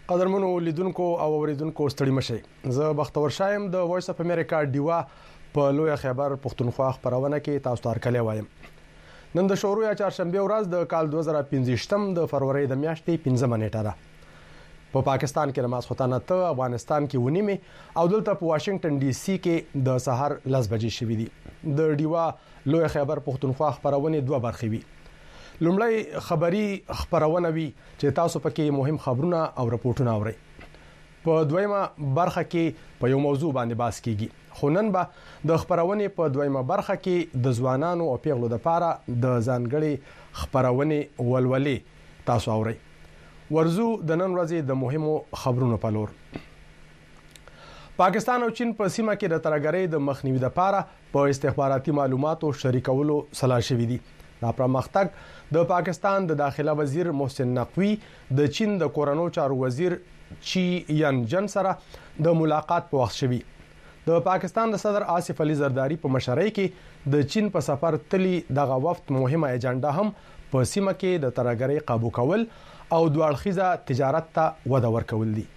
قدرمنو لیدونکو او اوریدونکو ستړي مشه زه بختور شایم د وایس اف امریکا ډیوا په لوی خیبر پښتونخوا خبرونه کې تاسو ته هرکلی وایم. نن د شروع یا چهارشنبه ورځ د کال 2015 د فروری د میاشتې 15 نیټه ده. په پاکستان کې نماز خطانه ته افغانستان کې ونیمه او دلته په واشنگټن ډي سي کې د سحر 10 بجې شوې دي. د ډیوا لوی خیبر پښتونخوا خبرونه دوه برخې وي. لومړی خبري خبرونه وي چې تاسو پکې مهم خبرونه او راپورټونه اورئ. په دویمه برخه کې په یو موضوع باندې بحث کیږي. خو نن به د خبرونه په دویمه برخه کې د ځوانانو او پیغلو لپاره د ځانګړي خبرونه ولولې تاسو اورئ. ورزو د نن ورځې د مهمو خبرونو په لور. پاکستان او چین په سیمه کې د ترهګرۍ د مخنیوي لپاره په استخباراتي معلوماتو شریکولو سلا شوې دي. دا پرمختګ د پاکستان د داخله وزیر محسن نقوی د چین د کورونو چارو وزیر چی یان جن سره د ملاقات په وخت شوی. د پاکستان د صدر آصف علي زرداری په مشرۍ کې د چین په سفر تلی دغه وفد مهمه ایجنډا هم په سیمه کې د ترهګرۍ قابو کول او دوړخیزه تجارت ته وده ورکول دي.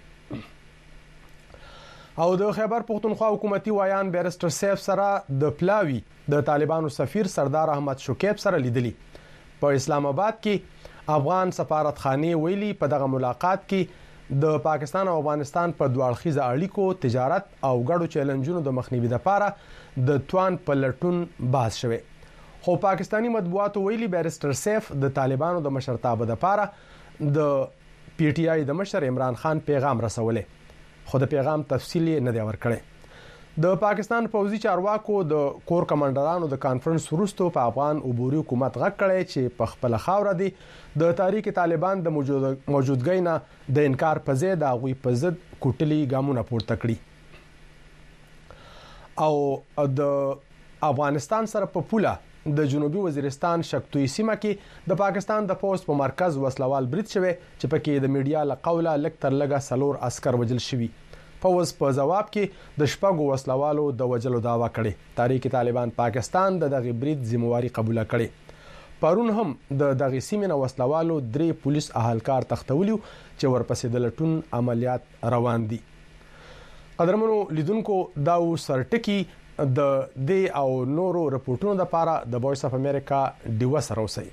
او د خیبر پښتونخوا حکومتي وایان بیرستر سیف سره د پلاوی د طالبانو سفیر سردار احمد شکیب سره لیدلی. په اسلام آباد کې افغان سفارتخانه ویلي په دغه ملاقات کې د پاکستان او افغانستان په دوړخیزه اړیکو تجارت او ګډو چیلنجونو د مخنیوي لپاره د توان په لټون بحث شوه. خو پاکستانی مطبوعاتو ویلي بیرستر سیف د طالبانو د مشرتابه لپاره د پی ټی آی د مشر عمران خان پیغام رسوله. خو د پیغام تفصیل نه دی ورکړی. د پاکستان پوځي چارواکو د کور کمانډرانو د کانفرنس وروسته په افغان عبوري حکومت غږ کړی چې په خپل خاور دي د تحریک طالبان د موجودګۍ نه د انکار په ځای د غوي په ضد کوټلي ګامونه پورته کړي. او د افغانستان سره په پوله د جنوبي وزیرستان شکتوی سیمه کې د پاکستان د پوسټ په مرکز وسلوال برید شوه چې پکې د میډیا لقوله لکتر لګه سلور عسكر وجل شوی. پوز په جواب کې د شپږو وسلوالو د وجلو داوا کړي. تحریک طالبان پاکستان د دغه برید ذمہواری قبول کړي. پرون هم د دغه سیمه وسلوالو 3 پولیس اهلکار تختولیو چې ورپسې د لټون عملیات روان دي. قدرمنو لیدونکو دا سرټکی د دې او نورو رپورټونو لپاره د وایس اف امریکا ډیوا سره اوسئ.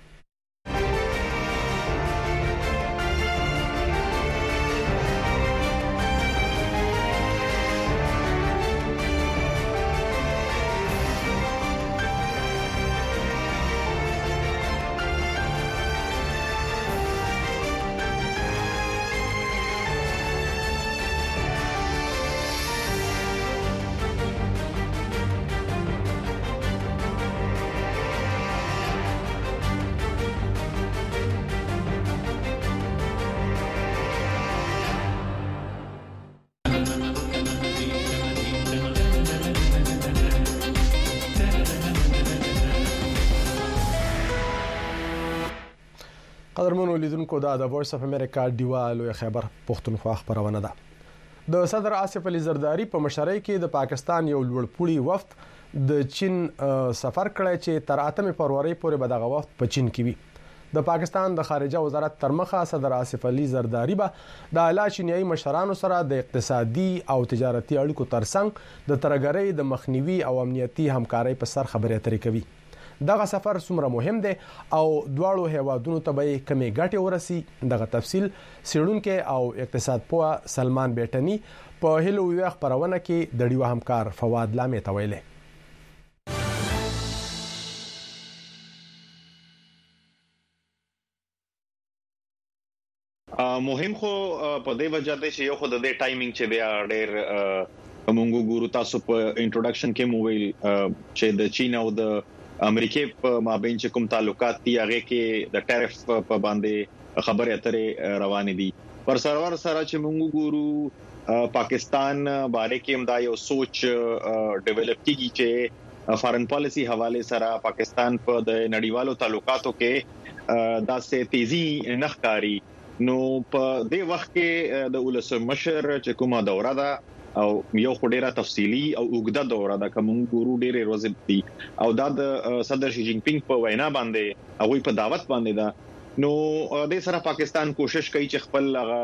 قدرمنو لیدونکو دا د وایس اف امریکا ډیوا لوی خیبر پښتونخوا خبرونه ده. د صدر آصف علي زرداری په مشرۍ کې د پاکستان یو لوړپوړي وفد د چین سفر کړی چې تر 8 فروری پورې به دغه وفد په چین کې وي. د پاکستان د خارجه وزارت ترمخه صدر آصف علي زرداری به د اعلی چینایي مشرانو سره د اقتصادي او تجارتي اړیکو ترڅنګ د ترهګرۍ د مخنیوي او امنیتي همکارۍ په سر خبرې اترې کوي. دغه سفر څومره مهم دی او دواړو هیوادونو ته به کمی ګټه ورسي دغه تفصیل سیړونکو او اقتصاد پوه سلمان بیٹنی په هلو وی خبرونه کې د ډیوا همکار فواد لامې ته ویلي. مهم خو په دې وجه ده چې یو خو د دې ټایمینګ چې بیا ډېر مونږ ګورو تاسو په انټروډکشن کې موویل چې د چین او د امریکای په مابین چې کوم تعلقات دي هغه کې د ټیرف په باندې خبرې اترې روانې دي. پر سرور سره چې موږ ګورو پاکستان باره کې هم دا یو سوچ ډیولپ کیږي چې فارن پالیسی حواله سره پاکستان په د نړیوالو تعلقاتو کې داسې تیزی نخکاری. نو په دې وخت کې د ولسمشر چې کومه دوره ده او یو خډيره تفصيلي او اوږده دوره د کوم ګورو ډېرې ورځې دي او د صدر شي جین پینګ په وینا باندې او په دعوت باندې دا نو د سره پاکستان کوشش کوي چې خپل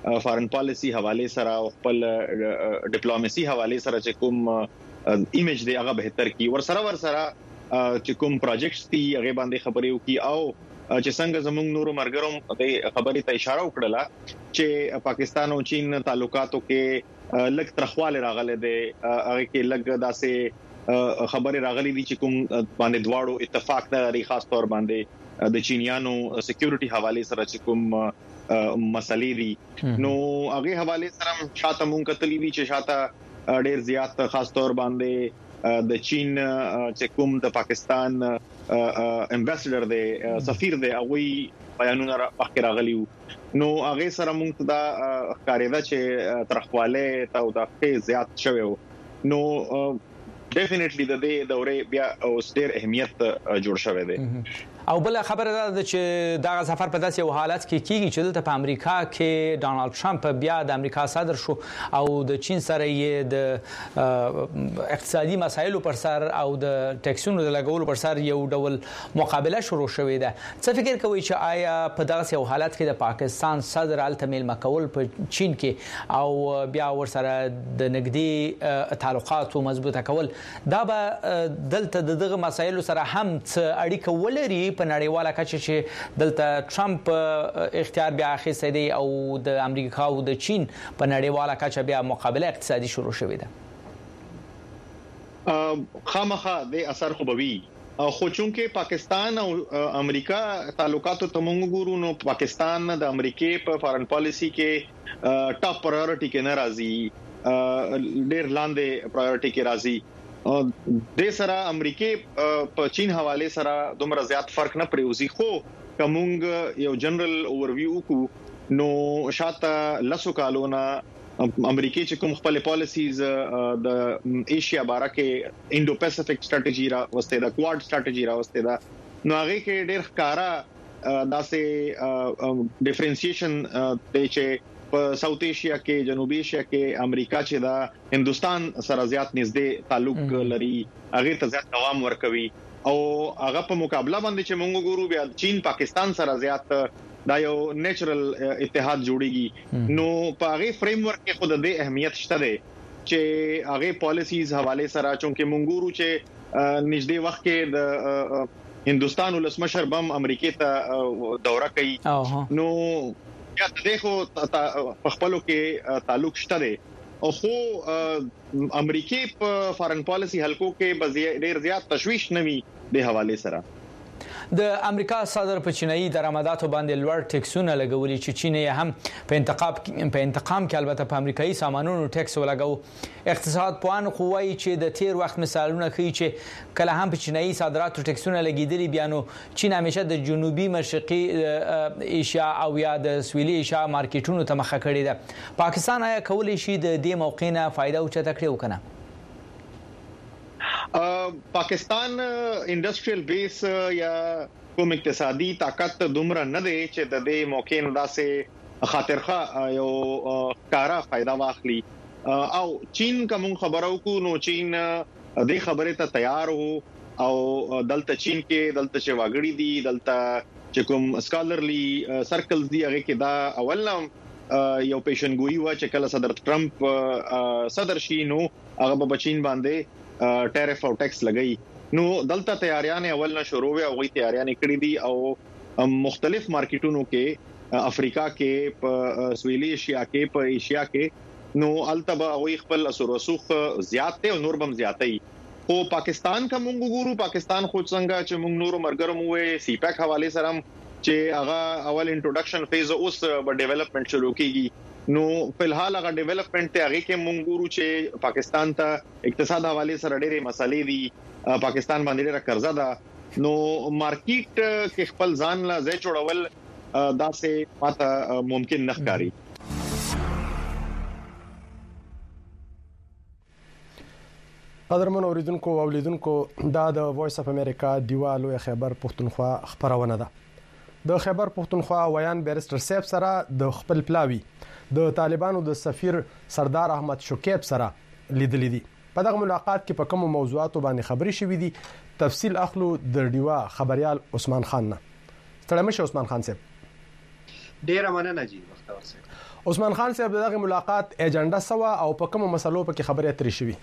فارن پالیسی حواله سره او خپل ډیپلوماسي حواله سره چې کوم ایمیج دی هغه بهتر کی ورسره چې کوم پروجیکټس دي هغه باندې خبرې وکي او چې څنګه زموږ نورو مرګرم د خبرې ته اشاره وکړه چې پاکستان او چین تعلقاتو کې لږ ترخواله راغله ده هغه کې لږ داسې خبرې راغلي دي چې کوم باندې دواړو اتفاق نه لري خاص تور باندې د چینیانو سکیورټي حواله سره چې کوم مسلې دي نو هغه حواله سره شاته مونږ کتلې دي چې شاته ډېر زیات خاص تور باندې د چین چې کوم د پاکستان امبیسډر دی سفیر دی هغه بیانونه راغلي نو هغه سره مونږ دا ښکارېده چې ترخواله او د زیات شوی نو ډیفینټلی د دې دورې بیا اوس ډېر اهمیت جوړ شوی دی او بل خبره ده چې دا سفر په داسې حالت کې کیږي چې دلته په امریکا کې ډانلډ ټرمپ بیا د امریکا صدر شو او د چین سره یې د اقتصادي مسایلو پر سر او د ټیکسونو د لګولو پر سر یو ډول مقابله شروع شوې ده څه فکر کوي چې آیا په داسې حالت کې د پاکستان صدر التمیل مکول په چین کې او بیا ورسره د نږدې تعلقاتو مضبوطه کول دا به دلته دغه مسایلو سره هم اړیکه ولري په نړیواله کچه چې دلته ټرمپ اختیار بیا اخیستی دی او د امریکا او د چین په نړیواله کچه بیا مقابله اقتصادي شروع شوې ده خامخا د اثر خو بوي خو چونکه پاکستان او امریکا تعلقاتو ته موږ ګورو نو پاکستان د امریکای په فارن پالیسی کې ټاپ پرایورټي کې ناراضي ډېر لاندې پرایورټي کې راځي د سره امریکای په چین حواله سره دومره زیات فرق نه پریوزي خو کومګ یو جنرال اوورویو کو نو شاته لاسو کالونه امریکای چې کوم خپل پالیسیز د ایشیا باره کې انډو پیسفیک سټریټجی را وسته دا کواد سټریټجی را وسته دا نو هغه کې ډېر ښکارا داسې ډیفرنسییشن د چې په ساوث ایشیا کې جنوبي ایشیا کې امریکا چې دا هندستان سره زیات نږدې تعلق لري هغه ته زیات دوام ورکوي او هغه په مقابله باندې چې موږ ګورو بیا چین پاکستان سره زیات دا یو نیچرل اتحاد جوړیږي نو په هغه فریم ورک کې خود د اهمیت شته دی چې هغه پالیسیز حواله سره چونکه موږ ګورو چې نږدې وخت کې د هندستان ولسمشر بم امریکای ته دوره کوي نو یا دغه په خپلو کې تعلق شته دی او خو امریکای په فارن پالیسی حلقو کې ډېر زیات تشویش نوي د حواله سره د امریکا صدر په چینایي درآمداتو باندې لوړ ټیکسونه لګولي چې چین یې هم په انتقام کې البته په امریکایي سامانونو ټیکس ولګاو اقتصاد پوهان خو وایي چې د تیر وخت مثالونه ښیي چې کله هم په چینایي صادراتو ټیکسونه لګیدلي بیا نو چین همیشه د جنوبي مشرقي ایشیا او یا د سویلي ایشیا مارکیټونو ته مخه کړې ده پاکستان آیا کولی شي د دې موقع نه فائدہ اوچته کړي وکنه پاکستان انډستریل بیس یا کوم اقتصادي طاقت دومره نه دی چې د دې موقع نه داسې خاطرخه یو کارا فائدہ واخلي او چین کوم خبرو کو نو چین دې خبره ته تیار وو او دلته چین کې دلته چې واګړي دي دلته چې کوم سکالرلی سرکلز دی هغه کې دا اولم یو پیشنګوئی و چې کله صدر ټرمپ صدر شي نو هغه په چین باندې ټیرف او ټیکس لګئی نو دلته تیاریاں اول نه شروع وي او غي تیاریاں کړې دي او مختلف مارکیټونو کې افریقا کې په سویلي ایشیا کې په ایشیا کې نو التبا او خپل اثر رسوخ زیات ته او نور بم زیاتې او پاکستان کا مونږ ګورو پاکستان خو څنګه چې مونږ نور مرګرم وې سی پیک حواله سره چې هغه اول انټروډکشن فیز اوس په ډیولپمنٹ شروع کیږي نو په الحال هغه ډیولپمنٹ ته هغه کې مونږ ګورو چې پاکستان ته اقتصاد حواله سره ډېرې مسلې دي پاکستان باندې ډېر قرضه ده نو مارکیټ کې خپل ځان لا ځای جوړول داسې ماته ممکن نه ښکاري قدرمن اوریدونکو او لیدونکو دا د وایس اف امریکا دیوالو خیبر پښتونخوا خبرونه ده د خیبر پښتونخوا ویان بیرستر سیف سره د خپل پلاوی د طالبانو د سفیر سردار احمد شکیب سره لیدلې دي په دغه ملاقات کې په کوم موضوعاتو باندې خبري شوې دي تفصیل اخلو د ډیوا خبريال عثمان خان نه ستړي مشه عثمان خان صاحب ډیر مننه جی وخت ورسره عثمان خان صاحب دغه ملاقات ایجنډا سوا او په کوم مسلو په کې خبرې اترې شوې؟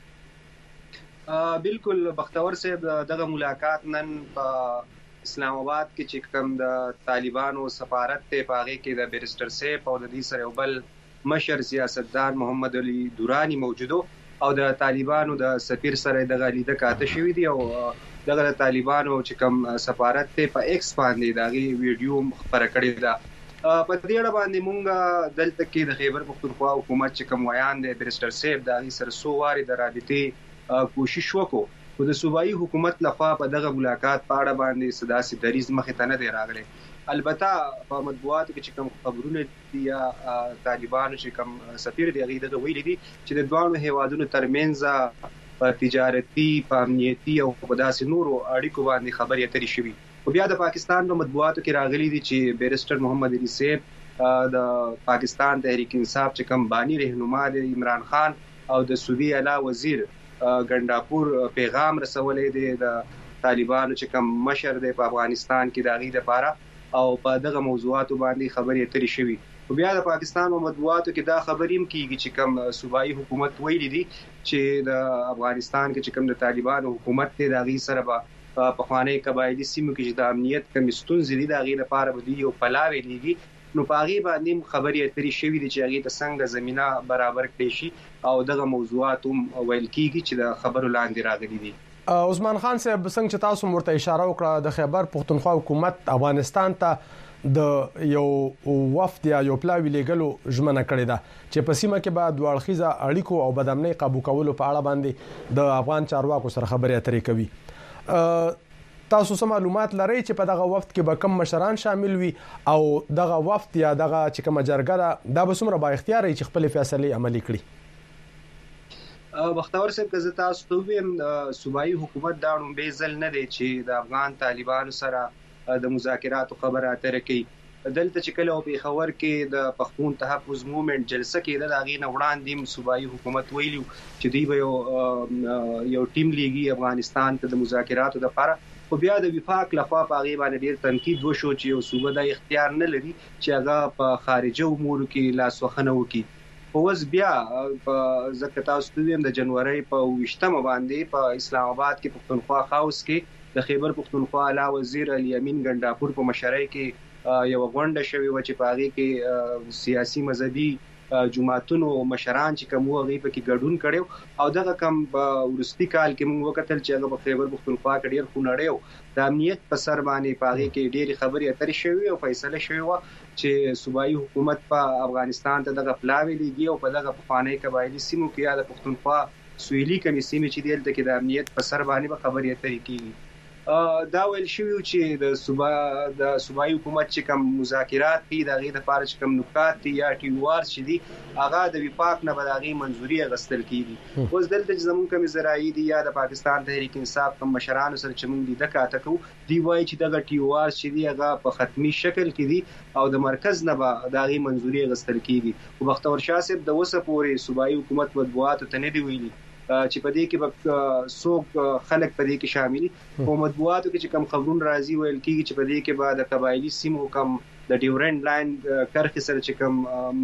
بالکل بختور صاحب دغه ملاقات نن په اسلام آباد کې چې کوم د طالبانو سفارت ته پاغه کې د بیرستر صاحب او د دې سره بل مشر سیاستدان محمد علي دورانی موجودو او د طالبانو د سفیر سره د غلیده کاته شوې دي او دغه طالبانو چې کوم سفارت ته په ایکس باندې دغه ویډیو خبره کړې ده. په دې اړه باندې مونږ دلته کې د خیبر پختونخوا حکومت چې کوم ویان دی بیرستر صاحب د سر سوواري د رابطې کوشش وکړو خو د صوبایي حکومت لخوا په دغه ملاقات په اړه باندې صداسي دریز مخې ته نه دی راغلی. البته په مطبوعاتو کې چې کوم خبرونه دي یا طالبانو چې کوم سفیر دی هغه دغه ویلي دي چې د دوه هیوادونو ترمنځ په تجارتي، په امنیتي او په داسې نورو اړیکو باندې خبرې اترې شوې. او بیا د پاکستان په مطبوعاتو کې راغلي دي چې بیرستر محمد علي صاحب د پاکستان تحریک انصاف چې کوم بانی رهنما دی عمران خان او د صوبې اعلی وزیر ګنداپور پیغام رسولې دی د طالبانو چې کوم مشر دی په افغانستان کې د غي لپاره او په دغه موضوعاتو باندې خبرې اترې شوې. او بیا د پاکستان او مطبوعاتو کې دا خبریم کیږي چې کوم صوبایي حکومت ویلي دي چې د افغانستان کې چې کوم د طالبانو حکومت دی د غي سره په خواني قبایلی سیمو کې د امنیت کمیستون زیدي د غي لپاره بدی یو پلاوي دیږي. نو پاغي باندې خبرې اترې شوې دي چې هغه د څنګه زمينه برابر کړي شي او دغه موضوعات هم ویل کیږي چې د خبرو لاندې راغلي دي. عثمان خان صاحب څنګه چې تاسو مرته اشاره وکړه د خیبر پختونخوا حکومت افغانستان ته د یو وفد یا یو پلاوی لګلو ژمنه کړې ده چې په سیمه کې به دوه اړخیزه اړیکو او بدامنۍ قابو کولو په اړه باندې د افغان چارواکو سره خبرې اترې کوي. تاسو سم معلومات لرئ چې په دغه وفد کې به کوم مشران شامل وي او دغه وفد یا دغه چې کوم جرګه دا به څومره با اختیار چې خپل فیصله عملي کړي؟ بختور صاحب که زه تاسو ته ویم صوبایي حکومت دا لومبې ځل نه دی چې د افغان طالبانو سره د مذاکراتو خبره اترې کوي. دلته چې کله په خبر کې د پښتون تحفظ موومېنټ جلسه کې د هغې نه وړاندې صوبایي حکومت ویلو چې دوی به یو ټیم لیږي افغانستان ته د مذاکراتو لپاره. خو بیا د وفاق لخوا په هغې باندې ډېر تنقید وشو چې یو صوبه دا اختیار نه لري چې هغه په خارجه امورو کې لاسوهنه وکړي. اوس بیا ځکه تاسو ته ویم د جنوري په 28 باندې په اسلام آباد کې پختونخوا هاوس کې د خیبر پختونخوا اعلی وزیر علي امین ګنداپور په مشرۍ کې یو غونډه شوې و چې په هغه کې سیاسي مذهبي جماعتونو مشران چې کوم هغه په کې ګډون کړو او دغه کم ورستي کال کې موږ وکتل چې هغه په خیبر پختونخوا کې ډیر خونړیو د امنیت په سر باندې پاغي کې ډېری خبرې اترې شوې او فیصله شوې و چې صوبایي حکومت په افغانستان ته دغه پلاوی دیږي او په دغه پخوانی قبایلی سیمو کې یا د پختونخوا سویلي کمی سیمې چې دلته کې د امنیت په سر باندې به خبرې اترې کیږي. دا ویل شوی چې د صوبایي حکومت چې کوم مذاکرات دي د غي د لپاره چې کوم نکات دي یا ټیوار چې دي هغه د وفاق نه بلغي منځوري غستل کیږي. اوس دلته چې زمون کوم زراعي دي یا د پاکستان تحریک انصاف کوم مشرانو سره چې موږ د کاته کو دی وایي چې دغه ټیوار چې دی هغه په ختمي شکل کې دي او د مرکز نه به د غي منځوري غستل کیږي. او بختور شاه صاحب د وسه پورې صوبایي حکومت مطبوعات ته نه دی ویلي چې په دې کې به څوک خلک په دې کې شامل او مطبوعاتو کې چې کوم خبرونه راځي ویل کیږي چې په دې کې به د قبایلی سیمو کم د ډیورند لاین کرخې سره چې کوم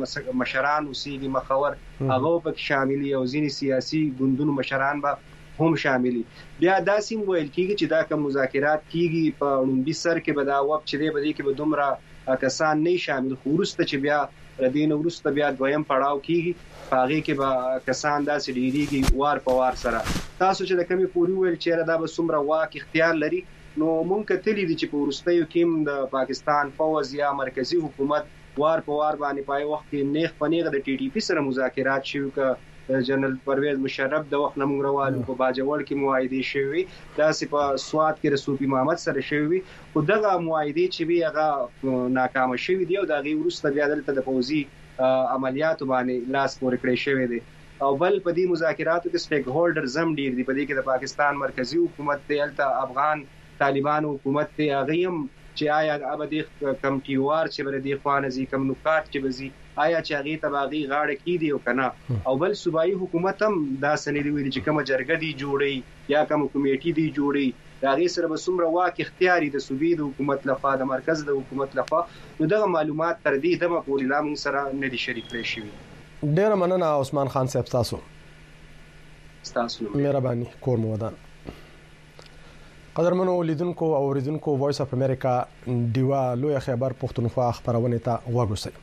مشران اوسېږي مخور هغه په شامل او ځینې سیاسي ګوندونو مشران به هم شامل. بیا دا سیم ویل کیږي چې دا کوم مذاکرات کیږي په لومبي سر کې به دا وخت چې به دې کې به دومره کسان نه شامل خو ورسته چې بیا ردین ورسته بیا دویم پړاو کیږي هغه کې به کسان داسې ډیریږي وار په وار سره. تاسو چې د کمی پوری ویل چې دا به څومره واک اختیار لري نو مونږ کتلی دي چې په ورستیو کې د پاکستان فوج یا مرکزی حکومت وار په وار باندې پای وخت کې نیغ پنیغه د ټي ټي پی سره مذاکرات شوه ک جنرال پرویز مشرف د وخت نمون روالو په باجوړ کې معاهده شوی داسې په سواد کې رسوبي محمد سره شوی او دغه معاهده چې وی هغه ناکام شوی دی او د غي ورسته بیا دلته د فوزي عملیات باندې لاس پورې کړی شوی دی. او بل په دې مذاکراتو کې سټیک هولډر زم ډیر دي په دې کې د پاکستان مرکزی حکومت ته الته افغان طالبانو حکومت ته هغه هم چې آیا ابدي کم ټیوار چې بر دي خوانه زی کم نکات چې بزي آیا چې هغه تباغي غاړه کې دی او کنه او بل صوبایي حکومت هم دا سندې ویل چې کوم جرګه دی جوړي یا کوم کمیټي دی جوړي دا غي سره به څومره واک اختیاري د صوبې د حکومت لخوا د مرکز د حکومت لخوا نو دغه معلومات تر دې دمه پورې لا موږ سره نه دي شریک کړی شوی. ډیر مننه عثمان خان صاحب تاسو مهرباني کور مو ودان. قدرمنو لیدونکو او اوریدونکو وایس اف امریکا دیوا لوی خبر پښتونخوا خبرونه ته وګورئ.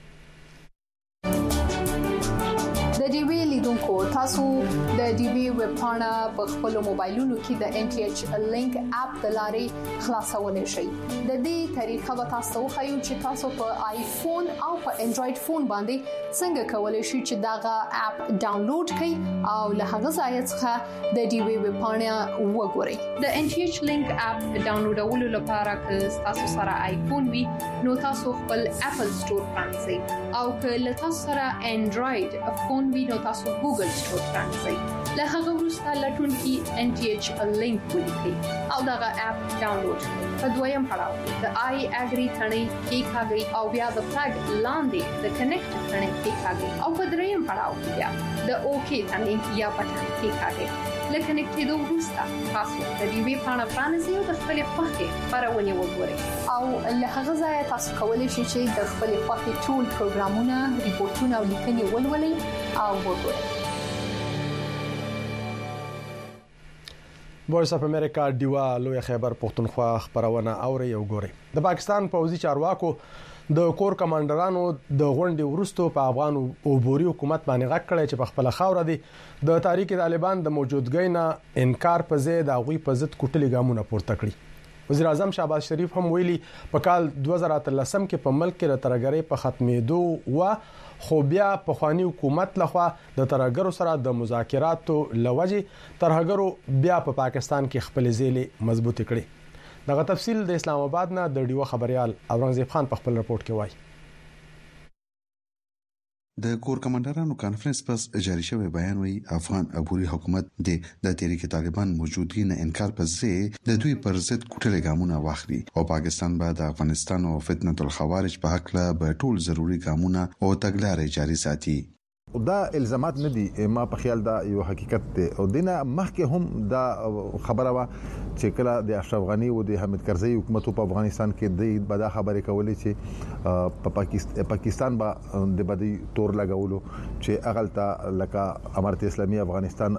د ډي وی لیدونکو تاسو د ډي وی ویب پاڼه په خپل موبایلونو کې د ان ټي ایچ لینک اپ د لارې خلاصولای شئ. د دې طریقه به تاسو خو چې تاسو په آیفون او په انډراید فون باندې څنګه کولای شئ چې داغه اپ ډاونلوډ کړئ او له هغه ځای څخه د ډي وی ویب پاڼه وګورئ. د ان ټي ایچ لینک اپ ډاونلوډولو لپاره که تاسو سره آیفون وي نو تاسو خپل اپل سٹور پرانځئ او که تاسو سره انډراید فون وي نو تاسو ګوګل سٹور پرانځئ. له هغه وروسته لټون کې ان ټي ایچ لینک ولیکئ او دغه اپ ډاونلوډ کړئ. په دویم پړاو د آی اګری ثنې کې کاږي او بیا د فلګ لاندې د کنیکټ ثنې کې کاږي او په دریم پړاو کې بیا د اوکی ثنې یا بټن کې کاږي. لکه نکټېدو وروسته تاسو د دې وی پاڼه پرانځئ او د خپل خوښې خبرونه وګورئ او له هغه ځای تاسو کولی شئ چې د خپل خوښې ټول پروګرامونه ریپورتونه او لیکنې ولولئ او وګورئ. وایس اف امریکا دیوا لوی خبر پښتونخوا خبرونه اوري او ګوري. د پاکستان پوځي چارواکو د کور کمانډرانو د غونډې ورستو په افغان او بوري حکومت باندې غږ کړی چې په خپل خاور دي د تحریک طالبان د موجودګۍ نه انکار په ځای د غوي په ضد کوټلي ګامونه پورته کړی. وزیر اعظم شهباز شریف هم ویلي په کال 2013 کې په ملک کې د ترګرۍ په ختمېدو و خو بیا په خواني حکومت لخوا د ترګرو سره د مذاکراتو لوجه ترګرو بیا په پاکستان کې خپل ځېلې مضبوط کړي. دغه تفصیل د اسلام آباد نه د ډیو خبريال اورنګزیب خان په خپل رپورت کې وایي. د کور کمانډرانو کانفرنس پس جاری شوی بیان وی افغان عبوري حکومت د تحریک طالبان موجودګي نه انکار پځې د دوی پر ضد کوټلي ګامونه واخلي او پاکستان به د افغانستان او فتنه الخوارج په حق له به ټول ضروري ګامونه او تګلارې جاري ساتي. دا الزامات نه دي ما په خیال دا یو حقیقت دی او دینه مخکې هم دا خبره وا چې کله د اشرف غنی او د حامد کرزی حکومت په افغانستان کې د بدا خبرې کولې چې په پاکستان با د بدی تور لګولو چې اغلطه لکه امارت اسلامي افغانستان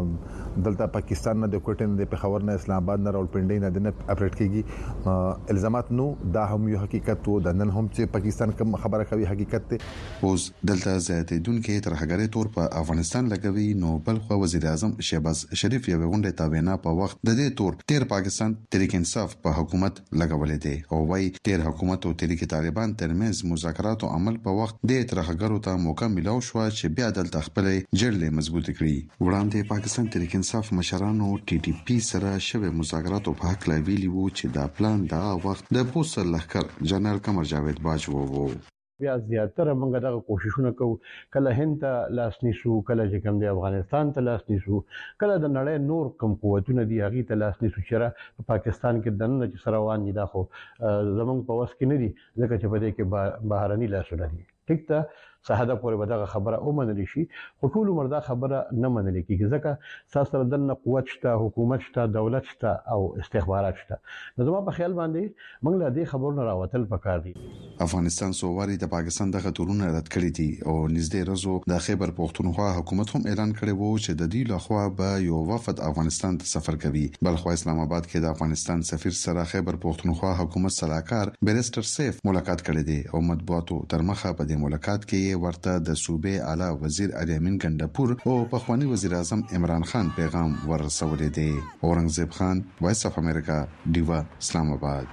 دلته پاکستان نه د کوټن د پیښور نه اسلام آباد نه راولپنډي نه د اپریټ کیږي الزامات نو دا هم یو حقیقت وو د نن هم چې پاکستان کوم خبره کوي حقیقت ته اوس دلته زیاتېدونکو ترهګری تور په افغانستان لګوي نو بل خو وزیر اعظم شهباز شریف یو غونډه تابعینا په وخت د دې تور تیر پاکستان تحریک انصاف په حکومت لګولې دي او وايي تیر حکومت او تحریک طالبان ترمنځ مذاکرات او عمل په وخت د ترهګرو ته موقع ملو شو چې بیا دلته خپل جړلې مضبوط کړي. وړاندې پاکستان تحریک انصاف مشرانو ټي ټي پی سره شوه مذاکرات په حق لا ویلي وو چې دا پلان دا وخت د پوسټ لخر جنرال قمر جاوید باج وو. بیا زیاتره موږ دغه کوششونه کوو کله هند ته لاس نیسو کله چې کوم د افغانستان ته لاس نیسو کله د نړۍ نور کوم قوتونه دی هغه ته لاس نیسو چې په پاکستان کې دنه چې سره روان دي دا خو زمونږ په وس کې نه دي ځکه چې په دې کې بهرني لاسونه دي. ټیک ته صحاده پورې به دغه خبره او منل شي خو ټول مردا خبره نه منل کیږي ځکه ساسره دنه قوت شته حکومت شته دولت شته او استخبارات شته. نو زما په خیال باندې موږ له دې خبرونو راوتل پکار دي. افغانستان سوواري د پاکستان دغه تورونه رد کړی دي او نږدې ورځو د خیبر پختونخوا حکومت هم اعلان کړی وو چې د دې لخوا به یو وفد افغانستان ته سفر کوي. بلخو اسلام آباد کې د افغانستان سفیر سره خیبر پختونخوا حکومت صلاحکار بیرستر سیف ملاقات کړی دی او مطبوعاتو تر مخه په دې ملاقات کې ورته د صوبې اعلی وزیر اریمین ګندپور او پخوانی وزیر اعظم عمران خان پیغام ورسولې دی. اورنګزیب خان وایس اف امریکا دیوا اسلام آباد.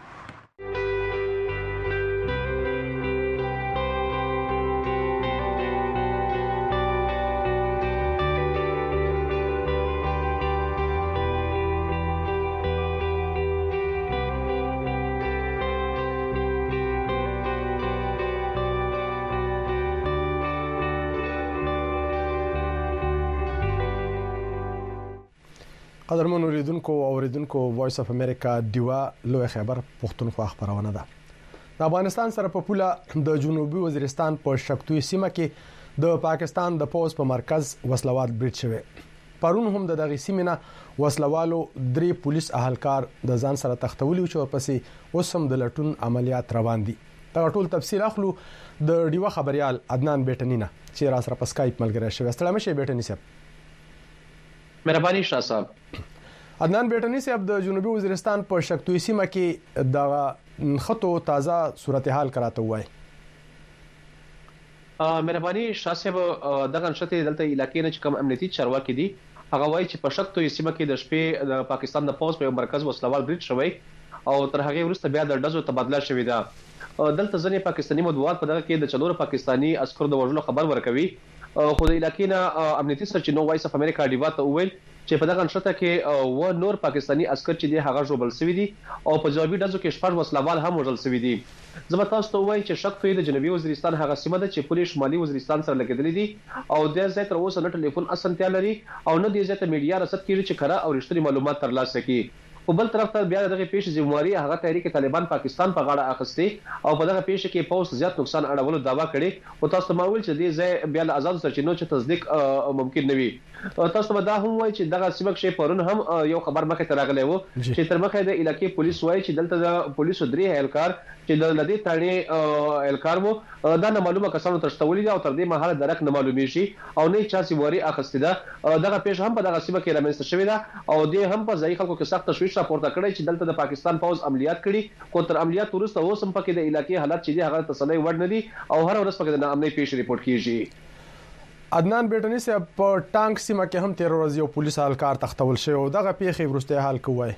قدرمن اوریدونکو وایس اف امریکا دیوا لوی خیبر پښتونخوا خبرونه ده. د افغانستان سره په پوله د جنوبي وزیرستان په شکتوي سیمه کې د پاکستان د پوز په مرکز وسلوات بریټ شوی. پرون هم د دغه سیمه وسلوالو 3 پولیس اهلکار د ځان سره تختولي او پسې اوسم د لټون عملیات روان دي. دا ټول تفصیل اخلو د دیوا خبريال عدنان بیٹنینا چې را سره په سکایپ ملګری شوی. ستړي مشه بیٹنی صاحب. مهرباني شاه صاحب. عدنان بیٹنی صاحب د جنوبي وزیرستان په شکتوي سیمه کې د خطو تازه صورتحال کراته وای. مهرباني شاه صاحب دغه نشته دلته علاقې نه کوم امنیتي چارواکي دي هغه وایي چې په شکتوي سیمه کې د شپې د پاکستان د پوز په مرکز وسلوال بریټ شوی او تر هغه وروسته بیا د ډزو تبادله شوې ده. دلته ځنې پاکستاني مطبوعات په دغه کې د 4 پاکستاني عسکرو د وژلو خبر ورکوي. خو د علاقې نه امنیتي سرچینو وایس اف امریکا دیوا ته وویل چې په دغه نشته کې و نور پاکستاني عسكر چې دی هغه جوړل شوی دي او په جوابي ډزو کې شپږ وسلوال هم وژل شوی دي. زما تاسو ته وایي چې شکتوي د جنوبي وزیرستان هغه سیمه ده چې پولیس شمالي وزیرستان سره لګیدلې دي او د ځای تر اوسه نه ټلیفون اسانتیا لري او نه د ځای ته میډیا رسد کیږي چې کړه او رښتینی معلومات ترلاسه کړي. په بل طرف ته بیا دغه پیښې ذمہواری هغه تحریک طالبان پاکستان په غاړه اخیسته او په دغه پیښه کې پوز زیات نقصان اړولو داوا کړي او تاسو ته معلومه چې د ځای بیا آزاد سرچینو چې تصدیق ممکن نه وي. تاسو ته دا هم وایي چې دغه سیمه کې پرون هم یو خبر مخه ته راغلی و چې تر مخه د علاقې پولیس وایي چې دلته د پولیسو 3 اهلکار چې د لدی تاړي اهلکار وو دا نه معلومه کسانو ترشتولې او تر دې مهاله درک نه معلومیږي او نه چا سیموري اخیسته ده. دغه پیښه هم په دغه سیمه کې رامنځته شوې ده او د هم په ځای خلکو کې سخت تشویش راپورته کړی چې دلته د پاکستان پوز عملیات کړي خو تر عملیات وروسته اوسم پکې د علاقې حالت چې دی هغه تسلی وړ نه دي او هر ورځ پکې د ناامنۍ پیښې ریپورت کیږي. عدنان بیٹنی صاحب په ټانک سیمه کې هم 13 ورځې یو پولیس اهلکار تختول شوی او دغه پیښې ورسته حال کوي.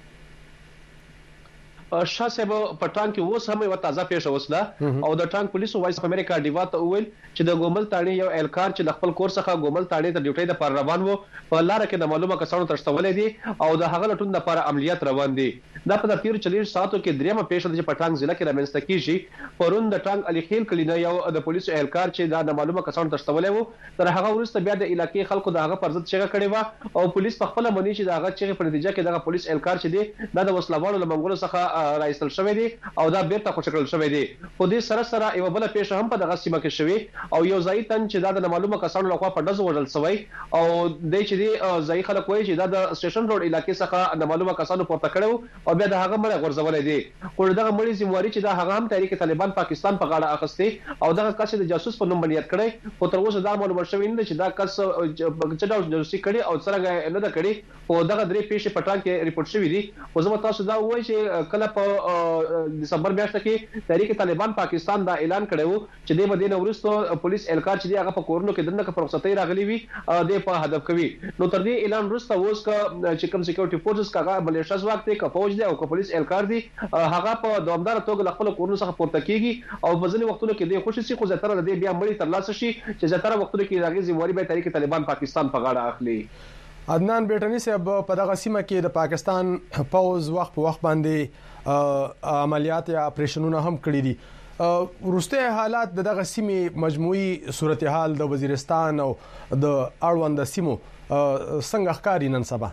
شاه صاحب په ټانک کې اوس هم یو تازه پیښه وسله او د ټانک پولیسو وایس امریکا دیوا ته وویل چې د ګومل تاڼي یو اهلکار چې د خپل کور څخه ګومل تاڼي ته ډیوټي د پر روان وو په لار کې د معلومه کسانو ترشتولې دي او د هغه لټون د پر عملیات روان دي. دا په 40 ساعتو کې دریمه پیښه ده چې په ټانک ضلع کې رامنځته کیږي. پرون د ټانک علي خیل کلینه یو د پولیسو اهلکار چې د معلومه کسانو ترشتولې وو تر هغه وروسته بیا د علاقې خلکو د هغه پر ضد چیغه کړې و او پولیس په خپل منی چې د هغه چیغه په نتیجه کې د پولیس اهلکار چې دی د وسلوالو له منګولو څخه راایستل شوی دی او دا بیرته خوشکل شوی دی. په دې سره یو بل پیښه هم په دغه سیمه کې شوی او یو ځای تن چې د معلومه کسانو لخوا په ډزو وژل شوی او د چې دی ځای خلک وایي چې د سټیشن روډ علاقې څخه د معلومه کسانو پورته کړو او بیا د هغه مړ غورځولې دي. خو دغه مړی ذمہواری چې دا هغه هم تحریک طالبان پاکستان په غاړه اخیسته او دغه کس د جاسوس په نوم بنیاد کړی خو تر اوسه دا معلومه شوی نه چې دا کس چې دا جاسوسي کړي او څنګه نه دا کړي او دغه 3 پیښې په ټانک کې ریپورت شوې دي. خو زما تاسو دا وایي چې کله په دسمبر میاشت کې تحریک طالبان پاکستان دا اعلان کړو چې د مدینه ورستو پولیس اهلکار چې دی هغه په کورونو کې دنه په رخصتۍ راغلي وي د په هدف کوي. نو تر دې اعلان وروسته اوس چې کوم سکیورټي فورسز کاغه ملیشیا ځواک دی که فوج دی او که پولیس اهلکار دی هغه په دوامدار توګه خپل کورونو څخه پورته کیږي او په ځینې وختونو کې د خوشي سي خو زتره د بیا مړی ترلاسه شي چې زتره وختونو کې راغلي ذمہواری به تحریک طالبان پاکستان په غاړه اخلي. عدنان بیٹنی صاحب په دغه سیمه کې د پاکستان پوز وخت په وخت باندې عملیات یا اپریشنونه هم کړی دي. ورسته حالات دغه سیمه مجموعي صورتحال د وزیرستان او د اړوند سیمو څنګه ښکاری نن سبا؟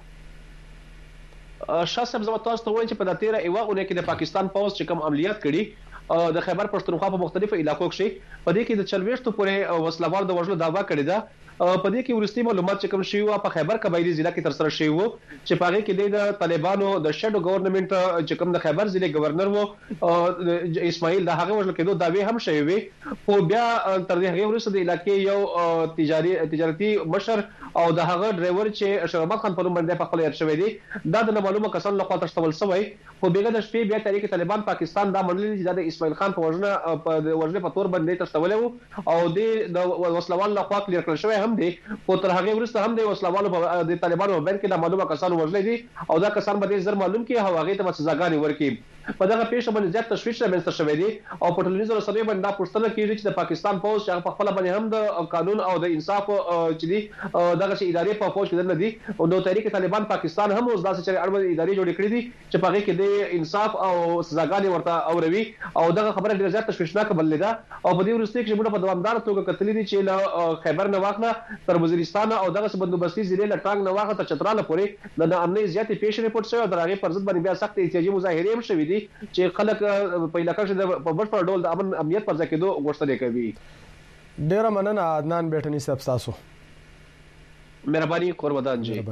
شاه صاحب زما تاسو ته وایم چې په 13 ایواونه کې د پاکستان پوز چې کوم عملیات کړي د خیبر پښتونخوا په مختلفو علاقو کې په دې کې د 40 پورې وسلوال د وژلو داوا کړی ده. په دې کې ورستي معلومات چې کوم شی و په خیبر قبایلی ضلع کې تر سره شوی وو چې په هغه کې د طالبانو د شډو ګورنمنت چې کوم د خیبر ضلع گورنر وو اسماعیل د هغه وژل کېدو داوی هم شوی وي. خو بیا تر دې هغه ورسته د علاقې یو تجارتي مشر او د هغه ډرایور چې شرمت خان په نوم باندې په خپل هر شوی دی دا د معلومه کسان لخوا تشتول شوی. خو بیګه د شپې بیا تحریک طالبان پاکستان دا منل چې د اسماعیل خان په وژنه په تور باندې تشتول او د وسلوال لخوا کلیر کړل شوی هم دی. خو تر هغه وروسته هم د وسلوالو د طالبانو په بین کې د معلومه کسان وژل دي او دا کسان به زر معلوم کې هغه ته سزاګانې ورکړي. په دغه پیښه باندې زیات تشویش رامنځته شوی دی او په ټولنیزو رسنیو باندې دا پوښتنه کیږي چې د پاکستان پوز چې په خپل باندې هم د قانون او د انصاف چې دی دغه ادارې په فوج کې دي او نو تحریک طالبان پاکستان هم اوس داسې چې اړوند ادارې جوړې کړې دي چې په هغه کې د انصاف او سزاګانې ورته اوروي او دغه خبره ډیره زیات تشویشناک بللې ده او په دې ورسته کې موږ په دوامدار توګه کتلې دي چې له خیبر نه واخله تر وزیرستان او دغه بندوبستي ضلع له ټانګ نه واخله تر چترال پورې د امنیت زیاتې پیش ریپورت شوی او د هغه پر ضد باندې بیا سخت احتجاجي مظاهرې هم شوې دي چې خلک په علاقې کې په بشپړ ډول د امنیت پر ځای کېدو غوښتنه کوي. ډیر مننه عدنان بیٹنی صاحب تاسو. مهرباني قربان جی.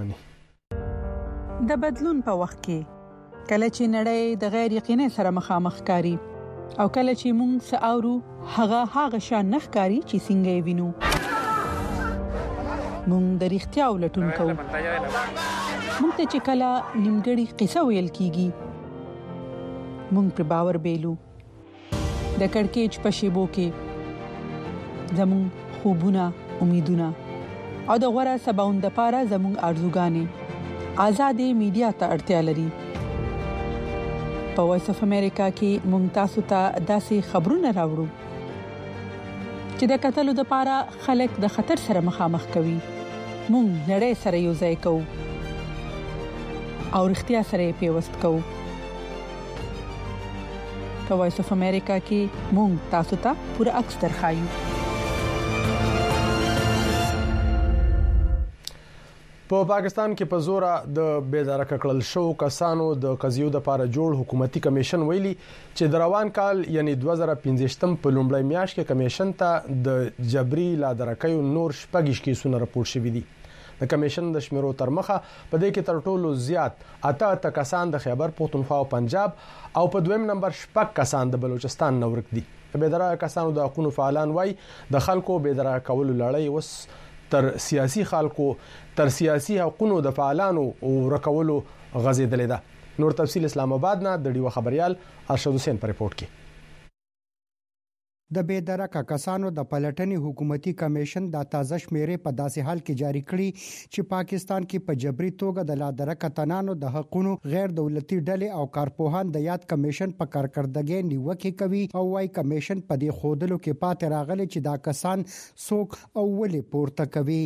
د بدلون په وخت کې کله چې نړۍ د غیر یقیني سره مخامخ کاری او کله چې موږ ساورو هغه شان نخکاری چې څنګه وینو موږ د اړتیا ولټون کوو. موږ ته چې کله نیمګړی قصه ویل کیږي موږ پر باور بیلو. د کڑکېچ په شیبو کې زمون خوبونه امیدونه او د غوړه سباوند لپاره زمون ارزوګانې آزادې میډیا ته اړتیا لري. په وایس اف امریکا کې مونږ تاسو ته داسې خبرونه راوړو چې د قتل لپاره خلک د خطر سره مخامخ کوي. مونږ نړۍ سره یو ځای کوو او اړتیا سره پیوست کوو. په وایس اف امریکا کې مونږ تاسو ته پوره عکس درخایو. په پاکستان کې په زور د بیدار کړل شو کسانو د قضیو د لپاره جوړ حکومتي کمیشن ویلي چې د روان کال یعنی 2015 په لومړۍ میاشت کې کمیشن ته د جبري لادرکیو نور شپږ کیسونه راپور شوي دي. د کمیشن د شمیرو تر مخه په دې کې تر ټولو زیات اته کسان د خیبر پختونخوا او پنجاب او په دویم نمبر شپږ کسان د بلوچستان نورک دي. بیدار کسانو د حقوقو فعالان وای د خلکو بیدار کول لړۍ وس تر سیاسي خلکو تر سیاسي حقوقو د فعالانو او رکولو غزیدلې ده. نور تفصیل اسلام آباد نه د ډیو خبريال ارشد حسین پر رپورت کې. د بیدرکه کسانو د پلټنې حکومتي کمیشن د تازه شمیرې په داسې حال کې جاری کړي چې پاکستان کې په جبري توګه د لادرکه تنانو د حقوقو غیر دولتي ډلې او کارپوهان د یاد کمیشن په کارکړدګۍ نیوکه کوي او وايي کمیشن په دې خودلو کې پاتې راغلي چې دا کسان څوک او ولې پورته کوي.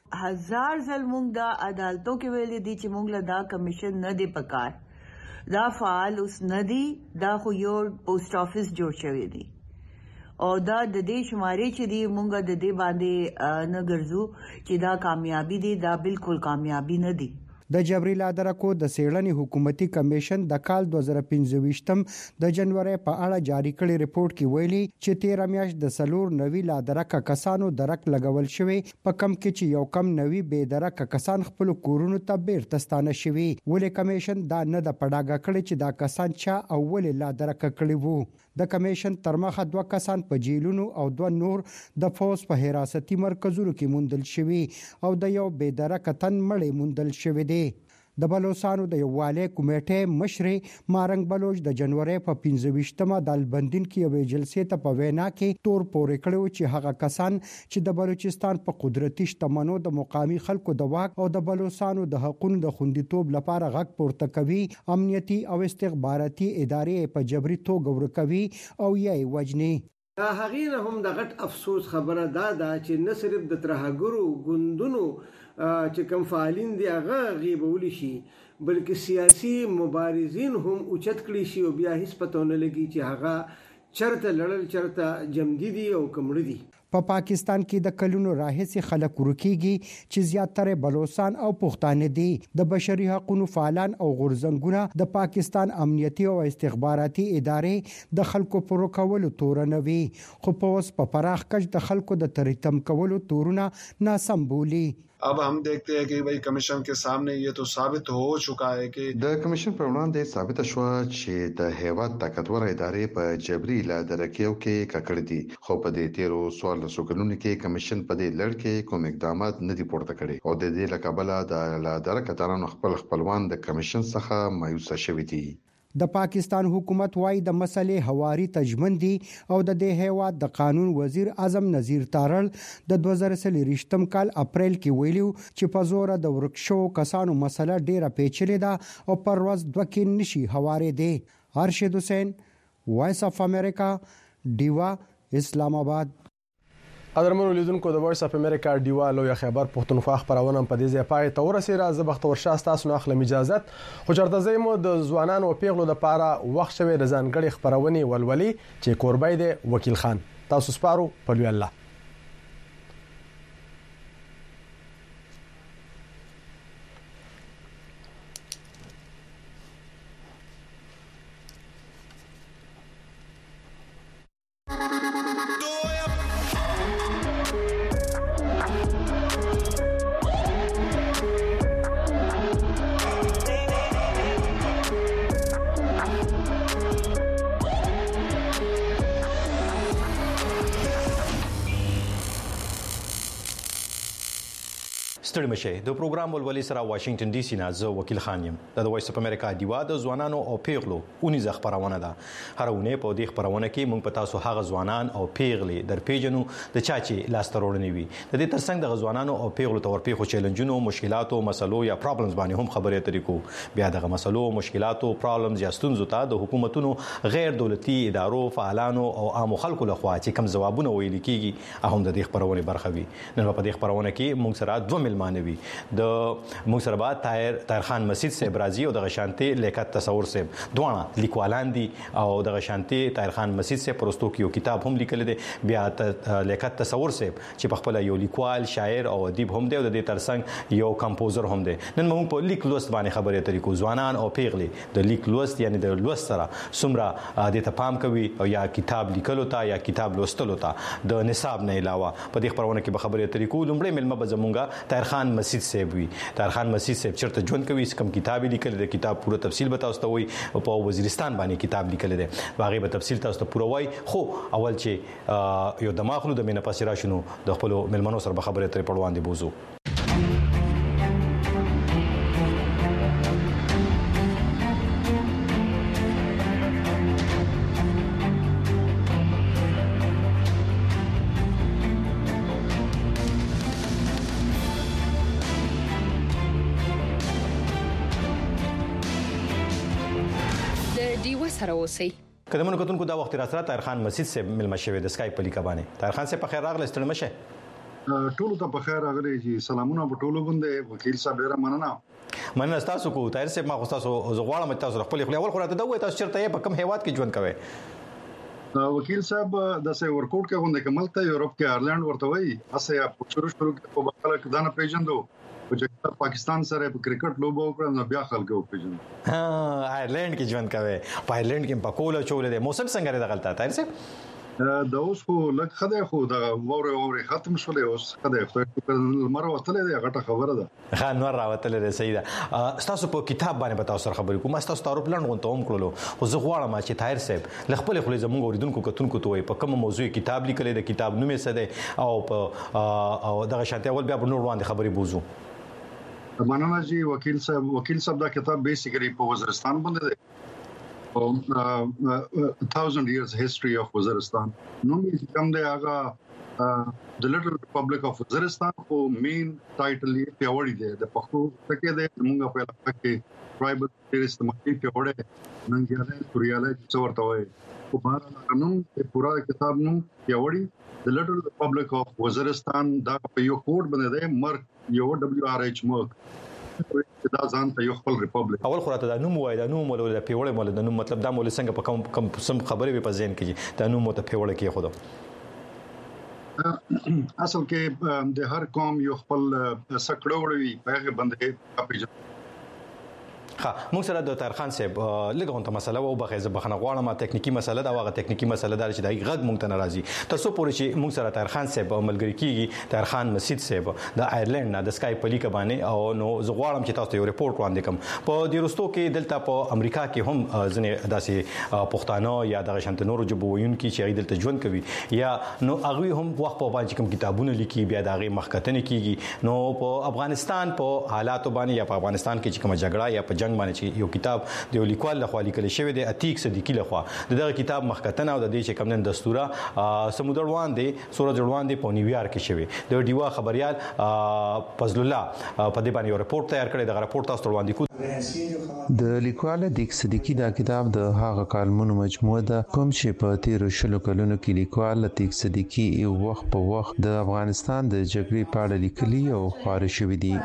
هزار ځل موږ د عدالتو کې ویلي دي چې موږ له دا کمیشن نه دی پکار دا فعال اوس نه دی دا خو یو پوسټ افیس جوړ شوی دی او دا د دې شمارې چې دی مونږ د دې باندې نه ګرځو چې دا کامیابی دی دا بالکل کامیابی نه دی. د جبري لادرکو د سیړنې حکومتي کمیشن د کال 2015 د جنوري په اړه جاری کړي ریپورت کې ویلي چې 13 میاشت د سلور نوي لادرکه کسانو درک لګول شوی په کم کې چې یو کم نوي بيدرکه کسان خپل کورونو ته بیرته ستانه شوی. ولې کمیشن دا نه د پډاګه کړي چې دا کسان چا او ولې لادرکه کړي وو. د کمیشن ترمخه 2 کسان په جیلونو او 2 نور د فوز په حراستي مرکزونو کې موندل شوی او د یو بيدرکه تن مړی موندل شوی دی. د بلوچستان د یووالي کمیټې مشر مارنګ بلوچ د جنوري په 15مه د البندین کې یو جلسې ته په وینا کې تور پورې کړو چې هغه کسان چې د بلوچستان په قدرتي شتمنو د مقامي خلکو د واک او د بلوچستان د حقوقو د خوندیتوب لپاره غږ پورته کوي امنیتي او استخباراتي ادارې په جبري توګه ورکوي او یې وجني. هغه هم د غټ افسوس خبره ده چې نه صرف د ترهګرو ګوندونو چې کوم فعالین دي هغه غیبول شي بلکې سیاسي مبارزین هم اوچت کړي شي او بیا هیڅ پته نه لګي چې هغه چرته لړل چرته جمدی دي او کمړ دي. په پاکستان کې د کلونو راهیسې خلک ورکیږي چې زیاتره بلوچستان او پښتانه دي. د بشري حقوقو فعالان او غورځنګونه د پاکستان امنیتي او استخباراتي ادارې د خلکو پر کولو تورنوي خو په اوس په پراخ کچ د خلکو د تریتم کولو تورونه ناسم بولی. अब हम देखते हैं कि भाई कमीशन के सामने ये तो साबित हो चुका है कि د کمیشن پر وړاندې ثابت شو چې د هیواد طاقتور ادارې په جبري لادرکیو کې ککړ دي خو په دې تیرو 1400 کلونو کې کمیشن په دې لړ کې کوم اقدامات نه دي پورته کړي او د دې لکبله د لادرکتانو خپلوان د کمیشن څخه مایوسه شوي دي. د پاکستان حکومت وايي د مسلې حواري تجمندي او د دې هیواد د قانون وزیر اعظم نذیر تارړ د 2023 کال اپریل کې ویلو چې په زور د ورکشو کسانو مسله ډیره پیچلې ده او پر ورځ 2 کې نشي حواري دي. ارشد حسین وایس اف امریکا ډیوا اسلام آباد. ادرمنو لیدونکو د وایس اف امریکا ډیوا لوی خبر پښتونخوا خبرونه په دې ځای پای ته ورسېده. زه بختور شاه تاسو نه اخلم اجازه خو چرته زمو د ځوانانو او پیغلو د پاره وخت شوی د ځانګړي خبرونه ولولي چې کوربای دی وکیل خان. تاسو سپارو په لوی الله. ستړي مشه د پروګرام ولولي سره واشنگټن ډي سي نه زه وکیل خان یم. د وایس اف امریکا دیوا د ځوانانو او پیغلو اونې خبرونه ده. هرونه په دې خبرونه کې موږ په تاسو هغه ځوانان او پیغلې در پیژنو د چا چې لاسترونه وي. د دې ترڅنګ د ځوانانو او پیغلو تور پیغو چیلنجونو مشکلاتو مسلو یا پرابلمز باندې هم خبرې اترې کو. بیا د مسلو مشکلاتو پرابلمز یا ستونزو ته د حکومتونو غیر دولتي ادارو فعالانو او عام خلکو لخوا چې کوم ځوابونه ویل کیږي هم د دې خبرونه برخه وي. نن په دې خبرونه کې موږ سره دوه مانوي د موسربات طاهر خان مسجد صاحب راضي او د غشانتي لیکت تصور صاحب دوه لیکوالان دي او د غشانتي طاهر خان مسجد صاحب پرستو کې یو کتاب هم لیکل دي. بیا لیکت تصور صاحب چې په خپل یو لیکوال شاعر او ادیب هم دی او د دې ترڅنګ یو کمپوزر هم دی. نن موږ په لیک لوست باندې خبرې اترې کو. ځوانان او پیغلې د لیک لوست یعنی د لوست سره څومره د تپام کوي او یا کتاب لیکلو ته یا کتاب لوستلو ته د نصاب نه علاوه په دې خبرونه کې به خبرې اترې کو. لومړی ملمه به زمونږه طاهر خان مسجد صاحب وي. طاهر خان مسجد صاحب چرته ژوند کوي کوم کتاب لیکل د کتاب پوره تفصیل به تاسو ته وي په وزیرستان باندې کتاب لیکل دي هغه به تفصیل تاسو ته پوره وای. خو اول چې یو دماغلو د مینه پاسې راشنو د خپل ملمنو سره خبرې اترې پړوان دي بوزو. سره اوسئ. کدمونو کتونکو دا وخت را سره طاهر خان مسجد صاحب ملما شوی د اسکایپ په لیکه باندې. طاهر خان صاحب په خیر راغلی ستړي مشه. ټولو ته په خیر راغلی چې سلامونه په ټولو باندې. وکیل صاحب ډیر مننه تاسو کو. طاهر صاحب ما خو تاسو زغواړم تاسو خپل خپل اول خو راته دا وای تاسو چرته په کوم هیواد کې ژوند کوئ؟ وکیل صاحب د سې ورکوټ کې غونډه کومل ته یورپ کې آیرلند ورته وای اسه په شروع کې په بقاله کې دانه پیژندو چې پاکستان سره په کرکټ لوبو کړو نو بیا خلکو پیژنو. آیرلند کې ژوند کوي. په آیرلند کې په کوله چولې د موسم څنګه لري غلطه طاهر صاحب؟ دا اوس خو لکه خدای خو دا وره ختم شولې اوس خدای خو مر وتلې دی غټه خبره ده. خان نور راوتلې ده صحیح ده. تاسو په کتاب باندې به تاسو خبرې کوم تاسو تعارف لند غونته هم کړلو خو زه غواړم چې طاهر صاحب خپل خپل زموږ اوریدونکو کتونکو ته په کوم موضوع کتاب لیکلې د کتاب نوم یې څه دی او دغه شانتي اول بیا په نور باندې خبرې بوزو. مننه جی وکیل صاحب دا کتاب بیسیکلی په وزیرستان باندې دی. 1000 years history of وزیرستان نو می کوم دی هغه the little republic of وزیرستان او مین ټایټل یې پیوړی دی د پښتو ټکي دی موږ په لکه کې ټرایبل ټیرست مخې پیوړی ننګیاله کوریاله څورته وای په بهر قانون په پورا کتاب نو پیوړی the little republic of وزیرستان دا په یو کوډ باندې دی مرک یو WRH مرک دا ځان ته یو خپل ریپبلیک اول خو راته دا نوم وای دا نوم ولول د پیوړې مول د نوم مطلب دا مول څنګه په کم سم خبرې په ذهن کې دا نوم ته پیوړې کې خود اصل کې د هر قوم یو خپل سکړه وړوي په باندې اپیژن. ها موږ سره د طاهر خان صاحب لګون ته مسله او بخیزه بخنه غواړم ټکنیکی مسله دا واغه ټکنیکی مسله دا چې د غږ مونږ ته ناراضي تاسو پورې چې موږ سره طاهر خان صاحب ملګری کیږي طاهر خان مسجد صاحب د آیرلند نه د اسکایپ په لیکه باندې او نو زه غواړم چې تاسو یو ریپورت وړاندې کوم په دې رستو کې دلته په امریکا کې هم ځنې داسې پښتانه یا د شانت نورو جبو وینکي چې دلته ژوند کوي یا نو هغه هم وخت په باندې کوم کتابونه لیکي بیا د هغه مخکتنې کیږي نو په افغانستان په حالات باندې یا په افغانستان کې چې کوم جګړه یا په جنگ باندې چې یو کتاب د یو لیکوال لخوا لیکل شوی دی عتیق صدیقی لخوا دغه کتاب مخکتنه او د دې چې کوم نن دستوره سمودروان دی سورج روان دی په نیویارک کې شوی د ډیوا خبريال فضل الله په دې باندې یو رپورت تیار کړی د رپورت تاسو وړاندې کو د لیکوال عتیق صدیقی دا کتاب د هغه کالمونو مجموعه ده کوم چې په 13 شلو کلونو کې لیکوال عتیق صدیقی یو وخت په وخت د افغانستان د جګړې په اړه لیکلي او خبرې شوې دي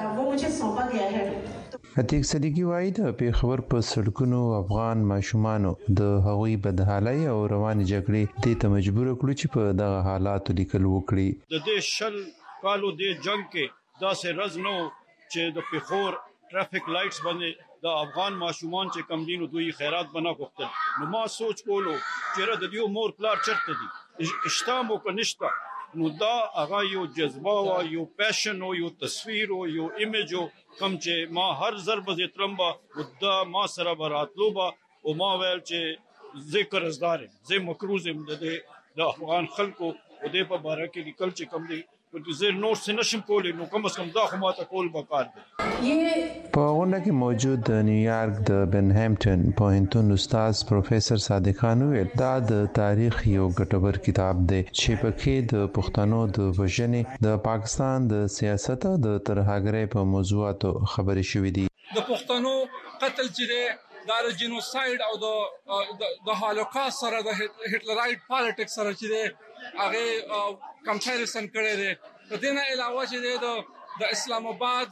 عتیق صدیقی وايي د پیښور په سړکونو افغان ماشومانو د هغوی بدحالۍ او روان جګړې ته مجبور کړو چې په دغه حالاتو لیکل وکړي د دې شل کالو د جنگ کې داسې رزنو چې د پیښور ټرافیک لایټس باندې د افغان ماشومان چې کم دینو دوی خیرات بنا کوختل نو ما سوچ کولو چې را د دیو مور پلار چرته دي اشتامو کنيشتا نو دا هغه یو جذبه او یو پیشن او یو تصویر او یو ایمیج کم چې ما هر ضرب ز ترمبا مددا ما سره براتلو با او ما ویل چې ذکر ازدار زه مکروزم د افغان خلکو او د په باره کې لیکل چې کم دي ورته زه نور سنشم کولې نو کوم څه دا خو ماته کول وکړ دي په غونډه کې موجود د نیویارک د بنهامټن پوهنتون استاد پروفیسور صادق خان ویل دا د تاریخ یو ګټور کتاب دی چې پکې د پښتنو د وژنې د پاکستان د سیاست او د ترهګرۍ په موضوعاتو خبرې شوې دي د پښتنو قتل چې د جنوساید او د هالوکاست سره د هټلرایټ پالیټکس سره چې هغه کمپیریزن کړی دی د دې نه علاوه چې د اسلام آباد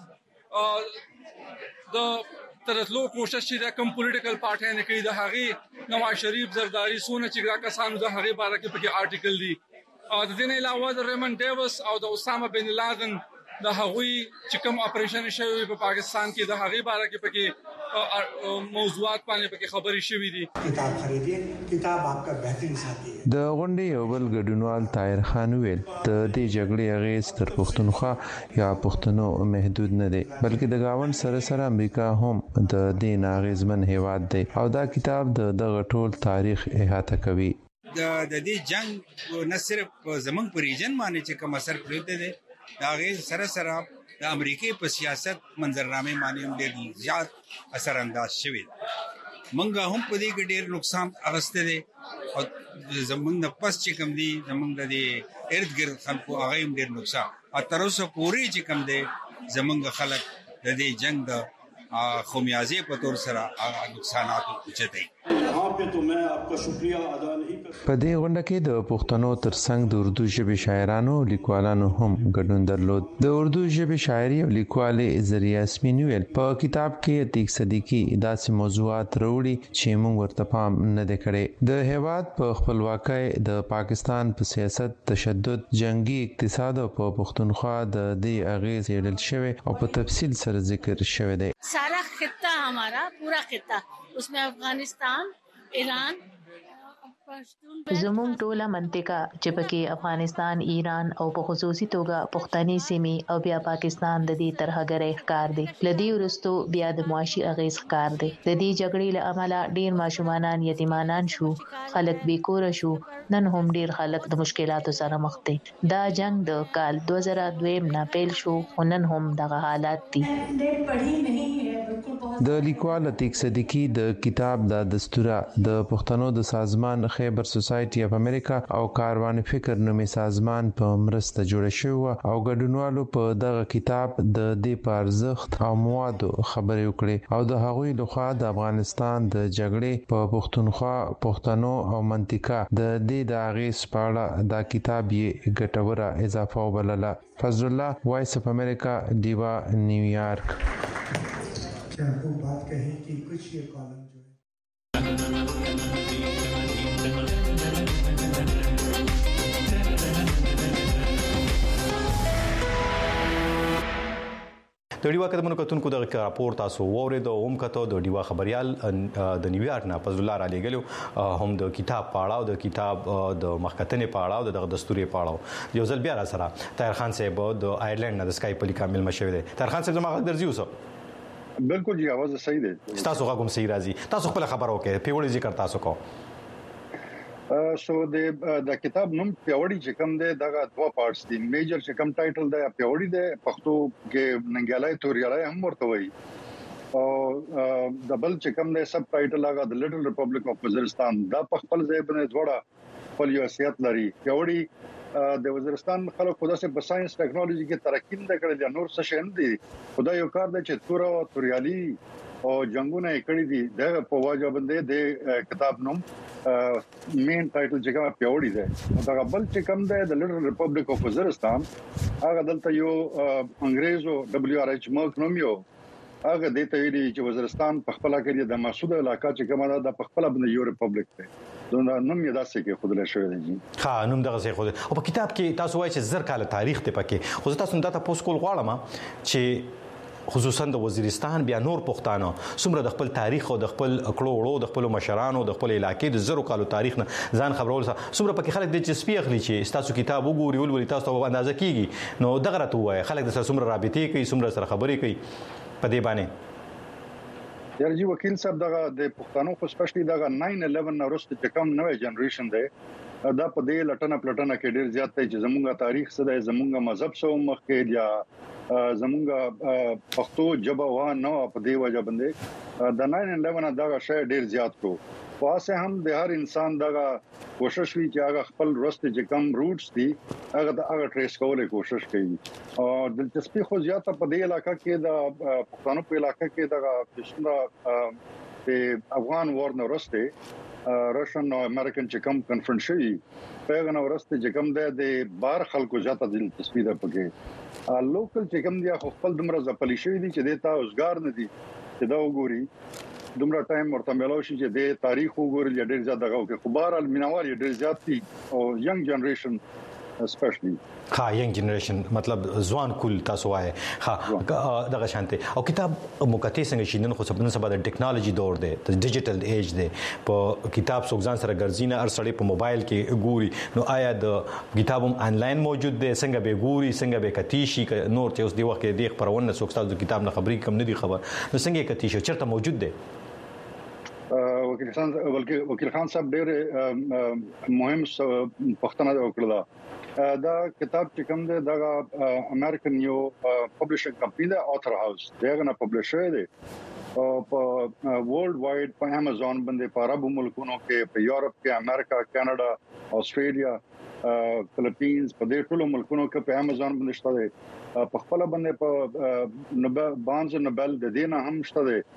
د ترتلو کوشش چې د کوم پولیټیکل پارټي نه کوي د هغه نواز شریف زرداری سونه چې دا کسانو د هغه باره کې پکې آرټیکل دي د دې نه علاوه د ریمن ډیوس او د اسامه بن لادن د هغوی چې کوم اپریشن شوی په پاکستان کې د هغه باره کې پکې موضوعات باندې پکې خبرې شوې دي کتاب خریدي کتاب आपका बेहतरीन साथी है د غونډې یو بل ګډونوال طاهر خان ویل د دې جګړې اغیز تر پښتونخوا یا پښتنو محدود نه دی بلکې د گاوند سره سره امریکا هم د دې ناغیزمن هیواد دی او دا کتاب د غټول تاریخ احاطه کوي د دې جنگ نه صرف زمنګ په ریجن باندې چې کوم اثر پریوته دی دا غیز سره سره د امریکای په سیاست منظرنامه باندې هم ډېر زیات اثر انداز شوی منګه هم په دې کې ډېر نقصان اغسته دي او زمونږ د پس چې کوم دي زمونږ د ارتګر خلکو هغه هم ډېر نقصان او تر اوسه پوری چې کوم دي زمونږ خلک د دې جنگ د خمیازه په تور سره نقصانات اوچتای یہاں پہ تو میں آپ کا شکریہ ادا نہیں کر په دې غونډه کې د پښتنو ترڅنګ د اردو ژبې شاعرانو او لیکوالانو هم ګډون درلود د اردو ژبې شاعري او لیکوالي ذریعہ اسمین ویل په کتاب کې عتیق صدیقی داسې موضوعات وروړي چې موږ ورته پام نه دی کړی د هیواد په خپلواکۍ د پاکستان په سیاست تشدد جنگي اقتصاد او په پښتونخوا د دې اغیز یې شوی او په تفصیل سره ذکر شوی دی सारा खित्ता हमारा पूरा खित्ता उसमें अफगानिस्तान ईरान زموږ ټوله منطقه چې پکې افغانستان ایران او په خصوصي توګه پښتني سیمې او بیا پاکستان د دې ترهګرۍ ښکار دي لدی ورستو بیا د معاشي اغیز ښکار دي د دې جګړې له امله ډیر ماشومان یتیمانان شو خلک بیکور شو نن هم ډیر خلک د مشکلاتو سره مخ دي دا جنگ د کال 2002 نه پیل شو ونن هم دغه حالات دي د لیکوال عتیق صدیقی د کتاب د دستوره د پښتنو د سازمان خیبر سوسایټي اف امریکا او کاروان فکر نومي سازمان په مرسته جوړ شوی او ګډونوالو په دغه کتاب د دې پارزخت او موادو خبرې وکړي او د هغوی لخوا د افغانستان د جګړې په پښتونخوا پښتنو او منطقه د دې د اغیز په اړه دا کتاب یې ګټوره اضافه وبلله فضل الله وایس اف امریکا دیوا نیویارک क्या आपको बात कही कि कुछ ये कॉलम د ډیوا کډمنو کتونکو د راپور تاسو ووري د اوم کته د ډیوا خبريال د نیویارک نه فضل الله را لګلو هم د کتاب پاړاو د کتاب د مخکتنې پاړاو د دستوري پاړاو یو ځل بیا را سره طاهر خان صاحب د آیرلند نه د سکای پلی کامل مشوي دي طاهر خان صاحب زما درځي اوسه بالکل جی आवाज صحیح ده تاسو غوږم صحیح راځي تاسو خپل خبرو کې پیوړی ذکر تاسو کو سو د کتاب نوم پیوړی چې کوم ده دغه دوا پارټس دي میجر چې کوم ټایټل ده پیوړی ده پښتو کې ننګیالای توریالای هم ورته وایي او د بل چې کوم د سب ټایټل هغه د لیټل ریپبلیک اف وزیرستان دا په خپل ځای باندې جوړه خپل یو حیثیت لري یوړي د وزیرستان خلک خو داسې په ساينس ټیکنالوژي کې ترقی نه کړې دي نور څه شي نه دي خدای یو کار دی چې توریالي او جنگونه کړی دي د په واجب باندې د کتاب نوم مین ټایټل چې کوم پیوړی دی دا بل چې کوم دی د لیټل ریپبلیک اف وزیرستان هغه دلته یو انګريزو WRH ملک نوم یو هغه د ته ویلي چې وزیرستان په خپل کې د مسعود علاقہ چې کومه ده د خپل باندې یو ریپبلیک دی دا نوم یې داسې کې خود له شوی دی ها نوم دغه څه خود او په کتاب کې تاسو وایي چې زر کال تاریخ ته پکې خو تاسو دا تاسو کول غواړم چې خصوصا د وزیرستان بیا نور پښتانه څومره د خپل تاریخ او د خپل کړو وړو د خپل مشرانو د خپل علاقې د زرو کالو تاریخ نه ځان خبرول څومره پکې خلک د دلچسپي اخلي چې تاسو کتاب وګوري ولولي تاسو په اندازه کیږي نو دغه راته وایي خلک د سره څومره رابطې کوي څومره سره خبرې کوي په دې باندې یارجی وکیل صاحب دغه د پښتنو خو سپیشلی دغه 9/11 نورسته چې کوم نوې جنریشن دی دا په دې لټنه پلټنه کې ډیر زیات دی چې زموږه تاریخ څه دی زموږه مذهب څه مخکې یا زموږه پښتو ژبه و نه په دې وجه باندې د 9/11 دغه شی ډیر زیات کو واسه هم د هر انسان دغه کوشش وی چې هغه خپل رسته چې کم روټس دي هغه ټریس کولای کوشش کوي او دلچسپي خو زیاته په دې علاقہ کې د پښتنو په علاقہ کې دغه پښتون د افغان وار نه رسته راشن او امریکن چې کم کنفرنس شي پیغام ورسته چې کم د بار خلکو زیاته دلچسپي ده پکې لوکل چې کم دي خپل دمر ځپلی شي دي چې د تاسوګار نه دي چې دا وګوري دومره ټایم ورته ملو شي چې د تاریخ وګورل ډېر زیات دغه کې خبر المنوال ډېر زیات دي او ینګ جنریشن اسپیشلی ها ینګ جنریشن مطلب ځوان کول تاسو وایي ها دغه شانته او کتاب مکته څنګه شینن خو سبا د ټیکنالوژي دور دی د ډیجیټل ایج دی په کتاب سوګزان سره ګرځینه هر سړی په موبایل کې ګوري نو آیا د کتابم انلاین موجود دی څنګه به ګوري څنګه به کتیشي نور ته اوس دی وخت کې د خبرونه سوګستاو د کتاب نه خبري کم نه دی خبر نو څنګه کتیشي چیرته موجود دی وکیل خان صاحب ډېر مهم پښتنه وکړه دا کتاب چې کوم دی دا امریکن یو پبلشنګ کمپنی دا آثر هاوس دغه نه پبلش شوی دی په ورلد وایډ په امازون باندې په عربو ملکونو کې په یورپ کې امریکا کاناډا استرالیا فلیپینز په دې ټولو ملکونو کې په امازون باندې شته دی په خپل باندې په بانز نوبل د دینه هم شته دی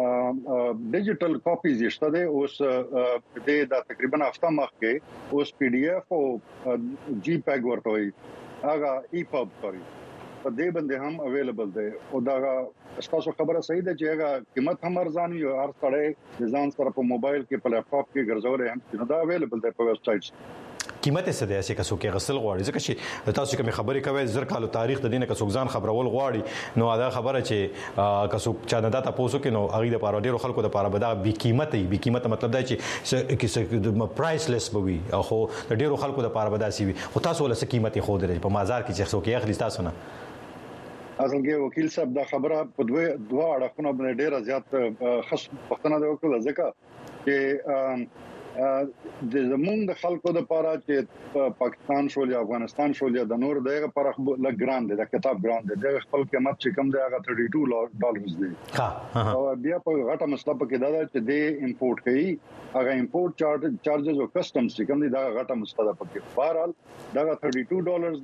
ډیجیټل کاپیز شته دي اوس د تقریبا هفته مخکې اوس PDF او جی پیګ ورته وي هغه EPUB کوي په دې باندې هم اویلیبل دی او دا تاسو خبره صحیح ده چې هغه قیمت هم ارزانه وي هر څړې ځان سره په موبایل کې په لپټاپ کې ګرځولې هم دا اویلیبل دی په ویب سټایټ قیمت څه دی چې کسو کې غسل غواړي ځکه چې تاسو کوم خبرې کوي زر کالو تاریخ د دینه کسو ځان خبرول غواړي نو دا خبره چې کسو چا نه داته پوسو کې نو هغه د پاره ډیرو خلکو د پاره به دا بې قیمت مطلب دا چې پرایسلیس بوي او خو د ډیرو خلکو د پاره به دا سی وي خو تاسو ول څه قیمت خو درې په بازار کې چې څوک یې اخلي تاسو نه اصل کې وکیل صاحب دا خبره په دوه اړخونو باندې ډیره زیات خاص پښتنه د وکړه ځکه چې د زمونږ د خلکو د پاره چې پاکستان شول یا افغانستان شول یا د نور دغه پر لګ ګران دي د کتاب ګران دي د خپل قیمت چې کم دی هغه $32 دی او بیا په غټه مسله پکې دا چې د امپورټ کوي هغه امپورټ چارجز او کسٹمز چې کم دي دا غټه مسله پکې بهرحال دا $32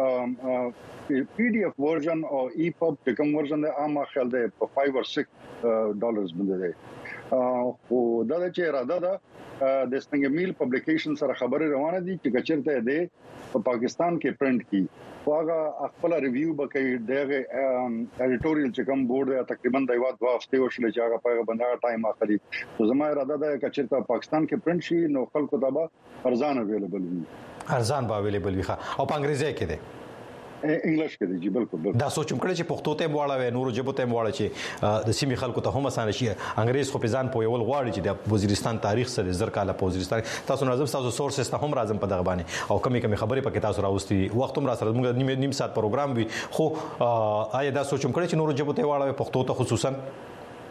دی PDF ورژن او EPUB چې کوم ورژن دی عام خیال دی په $5 or $6 باندې دی او دا چې اراده ده د ستنګمیل پبلیکیشن سره خبره روانه دي چې کچرته دی په پاکستان کې پرنٹ کی واغه خپل ریویو بکې دغه ایډیټوریال چې کوم بورډ دی تقریبا د یو دوه هفته وشل چې هغه په باندې ټایم اخلي نو زما اراده ده کچرته پاکستان کې پرنٹ شي نو خلکو ته به ارزان اویلیبل وي ارزان به اویلیبل وي او په انګریزي کې دی انګلیش کې دی بالکل دا سوچم کړی چې پښتو ته واړه نورو جبو ته واړه چې د سیمې خلکو ته هم اسانه شي انګریز خو پېزان په یو غواړي چې د وزیرستان تاریخ سره زر کاله په وزیرستان تاسو نظم تاسو سورسز ته هم راځم په دغه باندې او کمی خبرې پکې تاسو راوستي وخت هم را سره موږ نیم ساعت پروګرام وي خو آیا دا سوچم کړی چې نورو جبو ته واړه پښتو ته خصوصا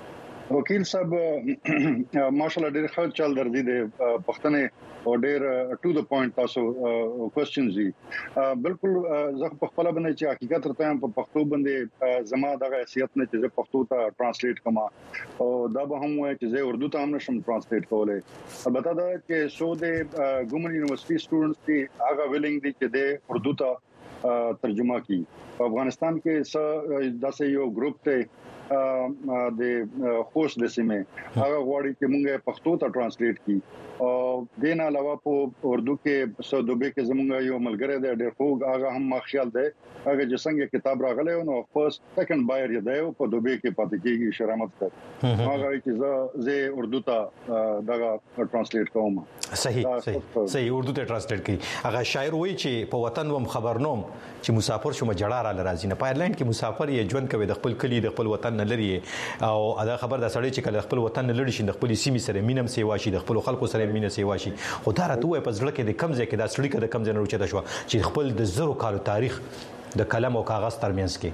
وکیل صاحب ماشاءالله ډېر ښه چل درځي د پښتنې او ډېر ټو د پوینټ تاسو کوېسچنز دي بالکل زه په خپل باندې چې حقیقت راته په پښتو باندې زما دغه حیثیت نه چې پښتو ته ترانسلیټ کما او دا به هم وایي چې زه اردو ته هم نشم ترانسلیټ کولای البته دا چې سو د ګومن یونیورسيټي سټوډنټس دي هغه ویلینګ دي چې د اردو ته ترجمه کی په افغانستان کې داسې یو ګروپ ته د خوست د سیمه هغه غواړي چې موږ پښتو ته ترانسلیټ کی او دین علاوه په اردو کې دوبه کې زموږ یو ملګری دی ډېر خوږ هغه هم مخیال دی هغه چې څنګه کتاب راغلی نو فرست سیکنډ بایر یې دی په دوبه کې پاتې کېږي شرامت ته هغه چې زه اردو ته دغه ترانسلیټ کوم صحیح اردو ته ترانسلیټ کی هغه شاعر وایي چې په وطن وم خبرنوم چې مسافر شوم جړه را لرازي نه پایرلند کې مسافر یې ژوند کوي د خپل کلی د خپل وطن نه لري او دا خبر د سړی چې کله خپل وطن نه لري شي د خپل سیمې سره مینم سیوا شي د خپل خلکو سره مینه سیوا شي خو دا راته وای په ځړه کې د کم ځای کې دا سړی کې د کم ځای نه روچته شو چې خپل د زرو کالو تاریخ د قلم او کاغذ ترمنځ کې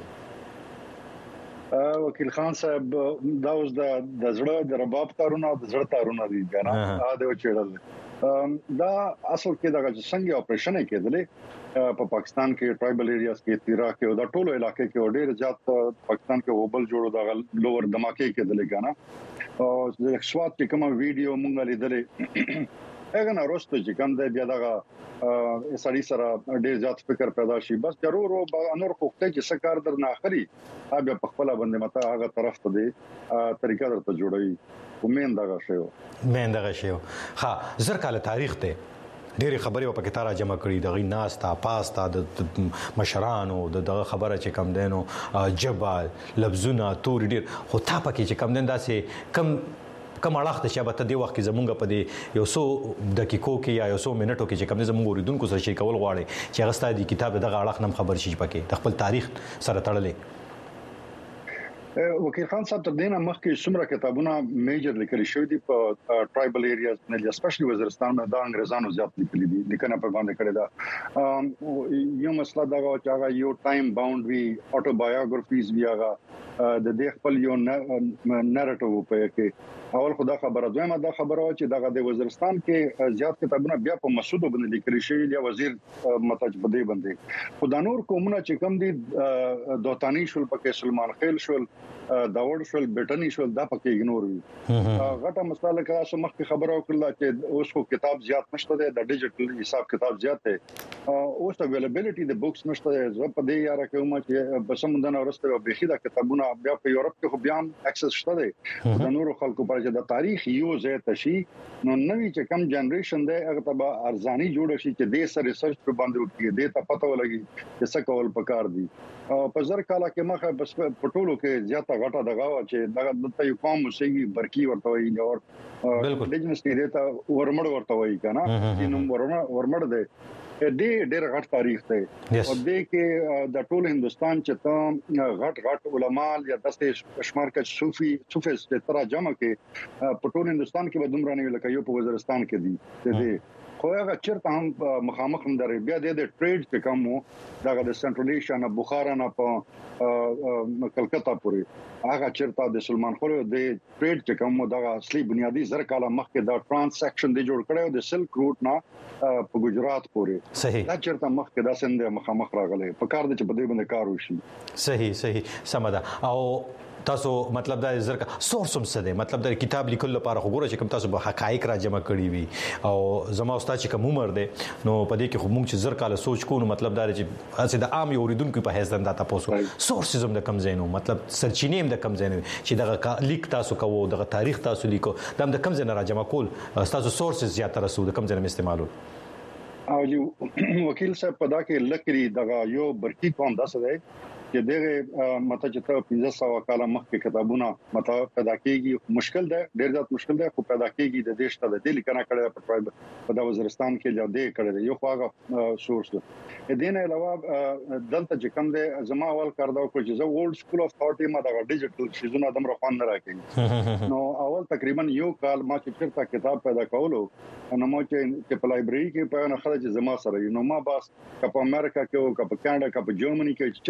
وکیل خان صاحب دا اوس د زړه د رباب تارونه د زړه تارونه دي کنه دا وچړل دا اصل کې دا څنګه اپریشن کېدلې په پاکستان کې ټرایبل ایریاز کې تیرا کې او دا ټولو علاقې کې ډېر زیات پاکستان کې وبل جوړو دا لوور دماکې کېدلې کنه او د سواد کې کوم ویډیو مونږ لیدلې هغه نه روسته چې کوم دی بیا دا سړی سره ډېر زیات فکر پیدا شي بس ضرور او انور خوخته چې سکار در نه اخري بیا په خپل باندې متا هغه طرف ته دی طریقه درته جوړوي ومندغه شی ها زر کال تاریخ ته ډېری خبرې په کې تارا جمع کړي د غي ناستا پاستا د مشرانو دغه خبره چې کم دینو جبال لفظونه تور ډېر خو تا پکې چې کم دین داسې کم اړخ د شابه د وخت کې زمونږ په دې یو څو دقیقو کې یا یو څو منټو کې چې کم زمونږ اوریدونکو سره شي کول غواړي چې هغه ستاسو د کتاب دغه اړخ نم خبر شي پکې د خپل تاریخ سره تړلې وکیل خان صاحب تر دینه مخکې څومره کتابونه میجر لیکل شوی دي په ټرایبل ایریاز نه اسپیشلی وزیرستان نه د انګريزانو زیات لیکلي دي لیکنه په باندې کړی دا یو مسله دا چې هغه یو ټایم باوند وی اټوبایوګرافیز وی هغه د دې خپل یو نریټیو په کې اول خدا خبره دویمه دا خبره چې دغه د وزیرستان کې زیات کتابونه بیا په مسعود باندې لیکل شوی دی وزیر متاج بده باندې خدا نور کومونه چې کم دي دوتانی شول پکې سلمان خیل شول داوړ شول بیٹنی شول دا پکې اګنور وي غټه مسله کې تاسو مخکې خبره وکړه چې اوس کو کتاب زیات نشته د ډیجیټل حساب کتاب زیات دی اوس اویلیبিলিټي د بوکس نشته زه په دې یاره کې کوم چې بسمندن اورسته به خیدا کتابونه بیا په یورپ کې خو بیا اکسس شته دی د نورو خلکو پر چې د تاریخ یو ځای تشي نو نوې چې کم جنریشن دی هغه ته ارزاني جوړ شي چې د سر ریسرچ په باندې وکړي د ته پته ولګي چې څه کول پکار دي په زر کاله کې مخه بس پټولو کې زیاته غټه دغه چې دغه د یو قوم موسیقي برکی ورته وي او ډیجنسټي دیتا ورمړ ورته وي کنه نو ورمړ دی ډېر غټ تاریخ دی او دې کې د ټول هندستان چې ته غټ علما یا داسې شمار کې صوفي ستره جمع کې په ټول هندستان کې به دومره نه لکه یو په وزیرستان کې دي خو هغه چرته هم مخامخ هم درې بیا د ټریډ چې کوم دغه د سنټرل ایشیا نه بخارا نه په کلکتا پورې هغه چرته د سلمان خور د ټریډ چې کوم دغه اصلي بنیادی زر کاله مخکې دا ترانزیکشن دی جوړ کړو د سلک روټ نه په ګجرات پورې صحیح دا چرته مخکې دا سند مخامخ راغلی په کار د چې په دې باندې کار وشي صحیح سمدا او تاسو مطلب دا زرکه سورس هم څه دی مطلب دا کتاب لیکل لپاره وګوره چې کوم تاسو به حقایق را جمع کړی وي او زما استاد چې کوم عمر دی نو په دې کې خو موږ چې زرکاله سوچ کوو مطلب دا چې اسې د عام اوریدونکو په حیث دا تاسو سورسز هم د کم زینو مطلب سرچینې هم د کم زینو چې دغه لیک تاسو کوو دغه تاریخ تاسو لیکو د کم زینو را جمع کول تاسو سورسز زیات رسو د کم زینو استعمالول او وکیل صاحب په دا کې لکري دغه یو برکی قوم داسې دی چې دغه مته چې 1500 کاله مخکې کتابونه مته پیدا کیږي مشکل ده ډېر زیات مشکل ده خو پیدا کیږي د دیش ته د دې لیکنه کړه په ټرایب په د وزیرستان کې جو دې کړه یو خواغه سورس ده دین علاوه دلته چې کوم ده زما اول کار دا کو چې زه ورلد سکول اف ثاټ ما د ډیجیټل شیزونه دمر خوان نه راکې نو اول تقریبا یو کال ما چې چرته کتاب پیدا کولو نو ما چې په لایبرری کې په نه خلک زما سره نو ما بس په امریکا کې او په کاناډا کې په جرمني کې چرته کتاب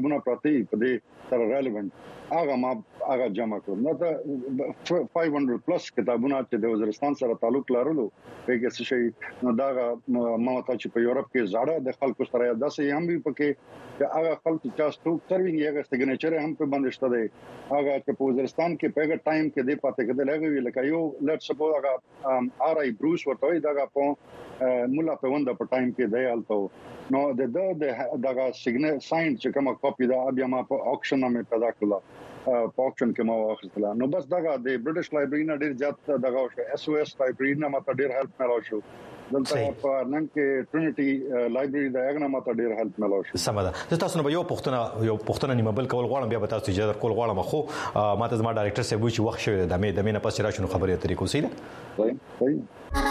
کتابونه پراته په دې سره ریلیونت هغه جمع کړو نو ته 500 پلس کتابونه چې د وزیرستان سره تعلق لرلو په کې څه شي نو دا ما ته چې په یورپ کې زړه د خلکو سره داسې هم وي پکې چې هغه خلک چې ستوک سروینګ یې سیګنیچر هم په باندې شته دی هغه چې په وزیرستان کې په هغه ټایم کې دی پاتې کېدل هغه لکه یو لیټس سپوز هغه آر آی بروس ورته دا په مولا په ونده په ټایم کې دی الته نو دغه سیګنل ساين چې کومه کاپی دا بیا ما په اکشن مې پیدا کړل په اکشن کې ما واخیستل نو بس دغه د برټش لایبرری نه ډیر زیات دغه اس او اس لایبرری نه ماته ډیر هیلپ ملو شو دلته په نن کې ټرینټي لایبرری دا هغه ماته ډیر هیلپ ملو شو سم ده زه تاسو نه یو پښتنه نیمه بل کول غواړم بیا به تاسو اجازه کول غواړم خو ماته زما ډایرکټر صاحب چې وخت شوی د مې نه پس راشنو خبرې اترې کوم سیده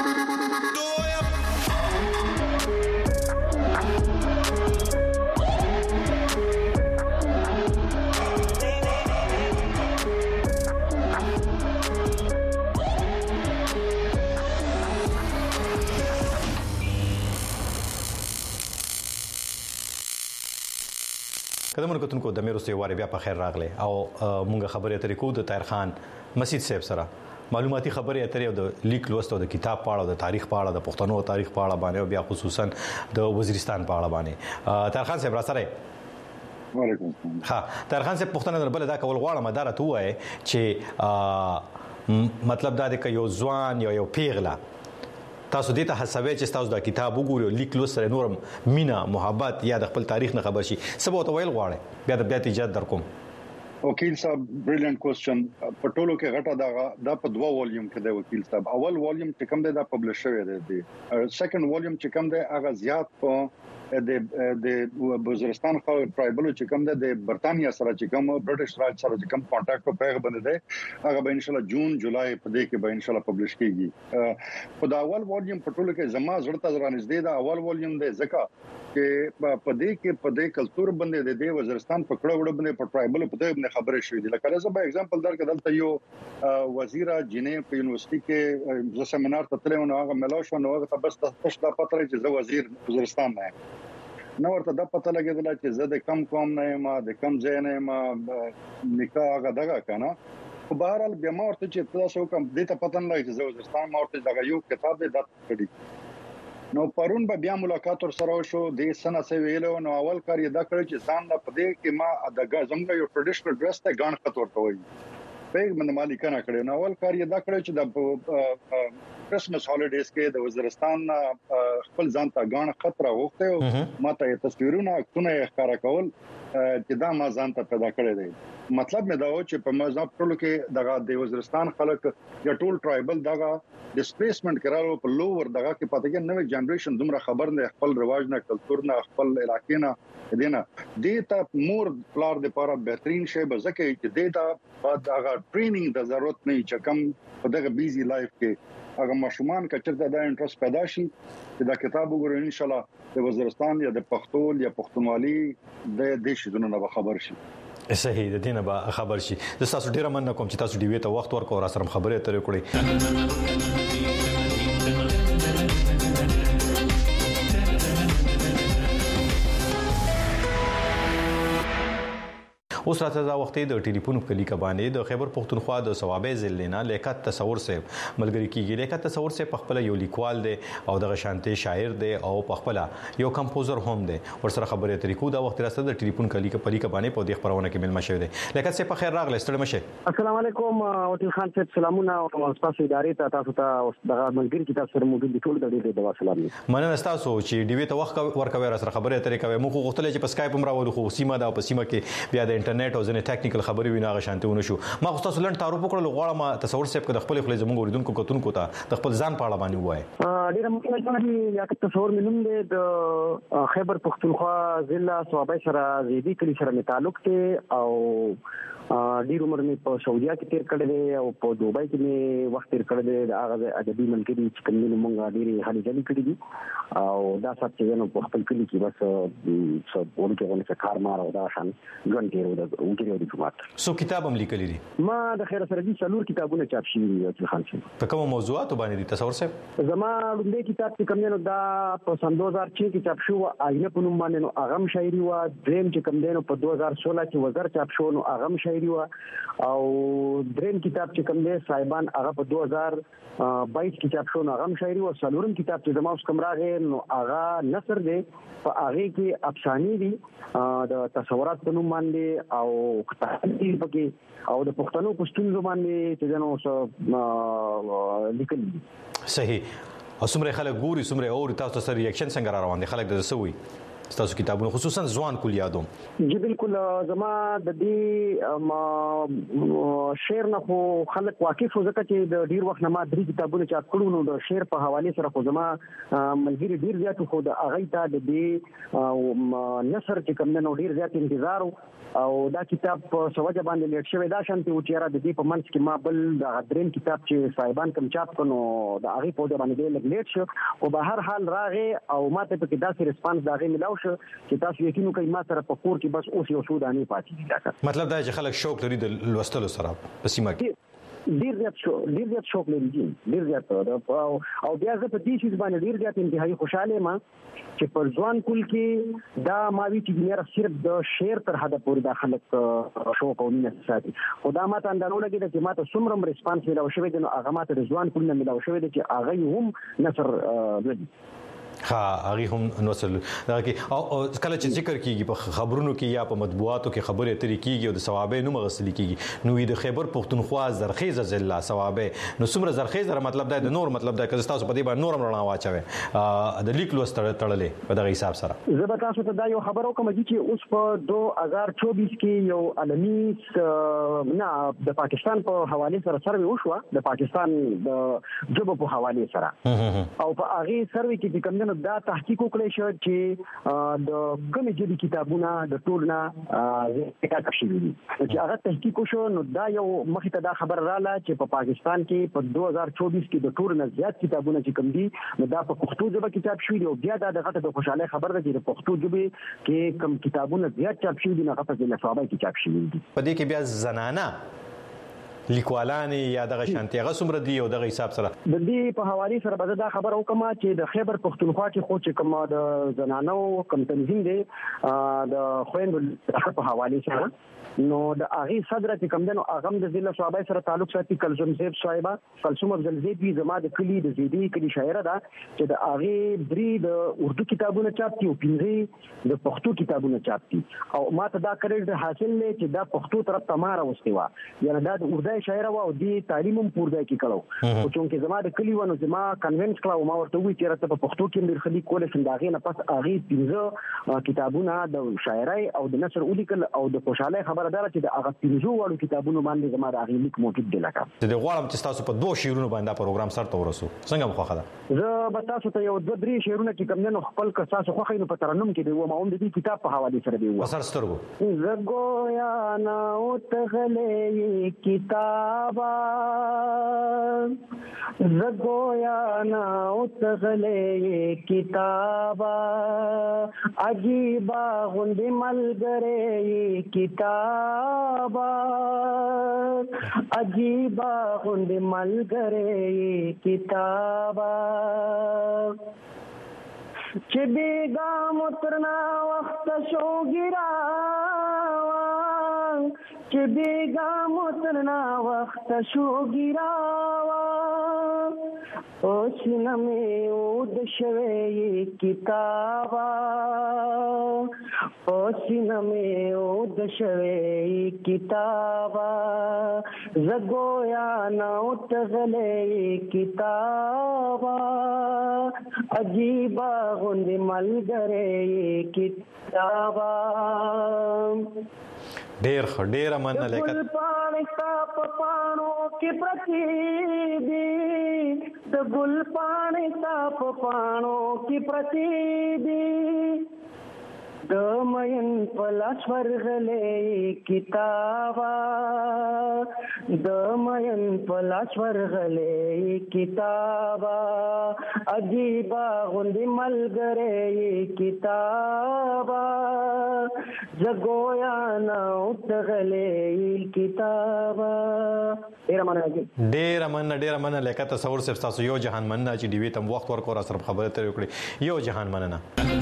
کدمونو کتونکو د میرو سیواره بیا په خیر راغله او مونږه خبرې اترې کو د طاهر خان مسجد صاحب سره معلوماتي خبرې اترې او د لیک لوست او د کتاب په اړه او د تاریخ په اړه د پښتنو تاریخ په اړه باندې او بیا خصوصا د وزیرستان په اړه باندې طاهر خان صاحب را سره وعلیکم ها طاهر خان صاحب پښتنه بل دا کول غواړم اداره ته وای چې مطلب دا دی چې یو ځوان یو پیغله تاسو دې ته حسابې چې تاسو دا کتاب وګورئ لیک لوست سره نورم مینا محبت یا د خپل تاریخ نه خبر شي سبا ته ویل غواړي بیا د اجازه در کوم وکیل صاحب بریلیانت کوېسچن پټولو کې غټه دا په 2 والیوم کې دی وکیل صاحب اول والیوم چې کوم دی دا پبلش شوی دی سیکنډ والیوم چې کوم دی هغه زیات په د وزیرستان خو ټرایبل چې کوم د برتانیا سره چې کوم برټش راج سره چې کوم کانټاکټ په هغه باندې دی هغه به ان شاء الله جون جولای په دې کې به ان شاء الله پبلش کیږي په دا اول والیوم په ټولو کې زما زړه ته ځانځدې دا اول والیوم دی ځکه چې په دې کلچر باندې د وزیرستان په کړه وړ باندې په ټرایبل په دې باندې خبرې شوې دي لکه زه به اگزامپل درکړم دلته یو وزیر جنې په یونیورسيټي کې زه سیمینار ته تلم نو هغه ملو شو نو هغه بس تاسو ته پته لري چې زه وزیر وزیرستان نه نو ورته د پته لګیدل چې زه د کم قوم نه ما د کم ځای نه ما نکاح هغه دغه کنه په بهر حال بیا ما ورته چې تاسو کوم دې ته پته نه لګي چې زه وزیرستان ما ورته دغه یو کتاب دې دات کړی نو پرون به بیا ملاقات ور سره شو د سنه سه ویلو نو اول کار یې دا کړی چې ځان په دې کې ما د زموږ یو ټریډیشنل ډریس ته غاڼ خط ورته وایي په باندې مالکانه کړی نو اول کار یې دا کړی چې د کرسمس هالیډیز کې د وزیرستان خپل ځان ته غاڼ خط راوخته او ماته تصویرونه کونه ښکارا کول چې دا ما ځان ته پیدا کړی دی مطلب مې دا و چې په مذهب ټولو کې د وزیرستان خلک یا ټول ټرایبل دغه ډیسپلیسمنت کړهو په لوور دغه کې پاتې کې نوې جنریشن دومره خبر نه خپل رواج نه کلچر نه خپل علاقې نه دینه دیتا مور پلار د لپاره بهترین شی به ځکه چې دیتا بعد هغه ټریننګ د ضرورت نه چې کم په دغه بیزي لایف کې هغه ماشومان کچته دا انټرست پیدا شي چې دا کتاب وګورئ ان شاء الله د وزیرستان یا د پښتون یا پښتونولي د دې شیدونو نه خبر شي صحیح د دینه به خبر شي د تاسو ډیره مننه کوم چې تاسو ډیوی ته وخت ورکړو را سره خبرې اترې کړې اوس راته دا وخت د ټلیفون په لیک باندې د خیبر پختونخوا د ثوابې ضلع لیاقت تصور سے ملګری کیږي لیاقت تصور سے په خپل یو لیکوال دی او د شانتي شاعر دی او په خپل یو کمپوزر هم دی ورسره خبرې طریقو دا وخت راته د ټلیفون کلیک په لیک باندې په دې خبرونه کې ملما شوی دی لیاقت سے په خیر راغلی ستړي مشه السلام علیکم وکیل خان صاحب سلامونه او تاسو ادارې ته تاسو ته د ملګری کتاب سره موجود دي ټول د دې د سلام مننه تاسو چې ډیوی ته وخت ورکوي را سره خبرې اترې کوي موږ غوښتل چې په سکایپ هم راوړو خو سیمه دا په سیمه کې بیا د انټرنیټ او ځنې ټیکنیکل خبرې وینا غشانته ونه شو ما خو تاسو لن تعارف وکړل غواړم تصور صاحب د خپل خپل زموږ اوریدونکو کتونکو ته د خپل ځان په اړه باندې وایي ډیره مهمه دی لیاقت تصور منوم د خیبر پختونخوا ضلع صوابۍ سره زیدي کلی سره تعلق دی او ډیر عمر مې په سعودي کې تیر کړی دی او په دوبۍ کې مې وخت تیر کړی دی. هغه ادبي ملګري چې کوم دي موږ ډېرې هلې ځلې کړې دي او دا سات چې نو په خپل کلی کې بس ورته ونه کار مار او دا شان ژوند تیر وګړي د جماعت. سو کتاب هم لیکلی دي ما د خیر سره دي څلور کتابونه چاپ شوي دي چې خان شي. په کوم موضوعات باندې دي تصور صاحب؟ زما لومړی کتاب چې کوم نو دا په سن 2006 کې چاپ شو آینه په نوم باندې نو اغم شاعري و. دریم چې کوم نو په 2016 کې وزر چاپ شو نو اغم شاعري و. او دریم کتاب چې کوم دی صاحبان هغه په 2022 کې چاپ شو نو هغه شاعري او څلورم کتاب چې زما اوس کوم راغی نو هغه نثر دی په هغه کې افسانې دي د تصورات په نوم باندې او تحقیق پکې او د پښتنو په ستونزو باندې چې نو لیکل دي. صحیح. او څومره خلک ګوري څومره اور تاسو سره ریاکشن څنګه را روان دي خلک د سوي تاسو کتابونه خصوصا ځوان کلیادوم؟ جی بالکل زما د دې شعر نه خو خلک واقف ځکه چې د ډیر وخت نه ما درې کتابونه چاپ کړو نو د شعر په حواله سره خو زما ملګری ډیر زیات خو د هغه ته د دې نثر چې کوم نو ډیر زیات انتظار او دا کتاب په سوجه باندې لیټ شوی دا شانتي او چیرې د دې په منځ کې ما بل د دریم کتاب چې صاحبان کوم چاپ کړو د هغه په باندې لیټ شو او به هر حال راغی او ماته په کې داسې ریسپانس داغه ملاو شو چې تاسو یقینو کوي ما سره په کور کې بس اوس یو سوداني پاتې دي. مطلب دا چې خلک شوق لري د لوستلو سره په سیمه کې ډیر زیات شوق لري ډیر زیات او بیا زه په دې شي باندې ډیر زیات انتهایی خوشاله ما چې پر ځوان کول کې دا ماوي چې میرا صرف د شعر تر حد پورې د خلک شوق او مینه ساتي او دا ماته اندانو لګي چې ماته څومره ریسپانس ملاو شوی دی نو هغه ماته د ځوان کول نه ملاو شوی دی چې هغه هم نثر ودی. هغه هم نوسل دا کې او کله چې ذکر کیږي په خبرونو کې یا په مطبوعاتو کې خبرې اترې کیږي او د ثوابې نوم غسل کیږي نو د خیبر پښتونخوا زرخیزه ضلع ثوابې نو څومره زرخیزه مطلب دا د نور مطلب دا که تاسو په دې باندې نورم رڼا واچوي د لیک لوست تړلې په دغه حساب سره زه به تاسو ته دا یو خبرو کوم چې اوس په 2024 کې یو عالمي نه د پاکستان په حواله سره سروي وشو د پاکستان د جوب په حواله سره او په هغه سروي کې کوم دا تحقیق وکړی شو چې د کومې جدي کتابونه د ټولنا ذکر شوی دي چې هغه تحقیق شو نو دا یو مخې ته دا خبر رااله چې په پاکستان کې په 2024 کې د ټولنا زیات کتابونه چې کوم دي نو دا په پښتو ژبه کې چاپ شوی دي او بیا دا دغه د خوشاله خبر ده چې د پښتو ژبه کې کوم کتابونه زیات چاپ شوی دي نه هغه په لفظه کې چاپ شوی دي. په دې کې بیا زنانه لیکوالان یا دغه شانتي هغه څومره دی او دغه حساب سره د دې په حواله سره به دا خبر وکم چې د خیبر پښتونخوا کې خو چې کوم د زنانو کم تنظیم دی د خويندو په حواله سره نو د هغه صدر چې کوم دنو هغه د ضلع صوبای سره تعلق ساتي کلثوم زیب صاحبہ کلثوم افضل زیب زما د کلی د زیدی کلی شاعر ده چې د هغه درې د اردو کتابونه چاپ دي او پنځه د پښتو کتابونه چاپ دي او ماته دا کریډ حاصل نه چې دا پښتو طرف تماره وستیوا یعنی دا د اردو شاعر او د تعلیم هم پوره کې کړو او چې زما د کلی ونه زما کنوینس کړو ما ورته وی چې راته په پښتو کې مې خلی کولې څنګه نه پس هغه پنځه کتابونه د شاعرۍ او د نثر ولیکل او د خوشاله خبردار چې د هغه پنځو وړو کتابونو باندې زما د هغه لیک موجود دی لکه د غواړم چې تاسو په دوه شیرونو باندې پروګرام سره تورسو څنګه مخه ده زه به تاسو ته یو دوه درې شیرونه چې کوم نه خپل تاسو خو خینو په ترنم کې دی و ما هم د دې کتاب په حواله سره دی و اثر سترګو زګویا نا او تغلې کتابا زګویا نا او تغلې کتابا عجیبا غوندې ملګری کتابا عجیبا غوندې ملګری کتابا چې بیګا مترنا وخت شو ګرا چې بیګا مترنا وخت شو ګرا او سینمه او د شوی کتابا او سینمه او د شوی کتابا زګویا نو تغلې کتابا عجیبا غوندې ملګری کتابا ډېر مننه لیکل ګل پاڼې تا په پاڼو کې پرتی دي د ګل پاڼې تا په پاڼو کې پرتی دي دمین پلاس ورغلې کتابا دمین پلاس ورغلې کتابا عجیبا غوندې ملګری کتابا زګویا نه وتغلې کتابا ډیر مننه لکه تصور صرف تاسو یو جهان مننه چې دی تم وخت ورکو را سره خبره تر وکړي یو جهان مننه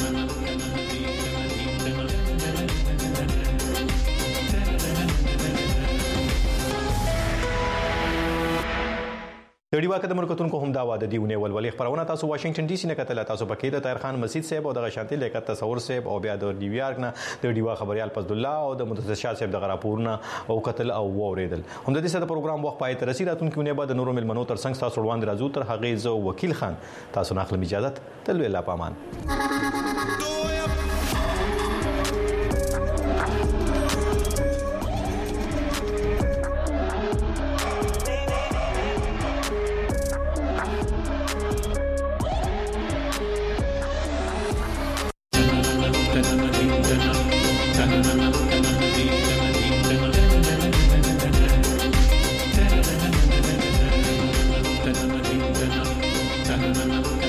د ډیوا کده مرکتونکو هم دا واده دیونه ولولې خبرونه تاسو واشنگټن ډي سي نه کتل تاسو پکې د طاهر خان مسجد صاحب او د شانتي لیکت تصور صاحب او بیا د نیویارک نه د ډیوا خبريال فضل الله او د متصل شاه صاحب د غراپورنا او قتل او وریدل هم د دې سره پروګرام وخت پای ته رسیداتونکو نه بعد نورو ملمنو تر څنګه تاسو روان راځو تر هغه زو وکیل خان تاسو نه خپل اجازه تل ویلا پامان Thank you.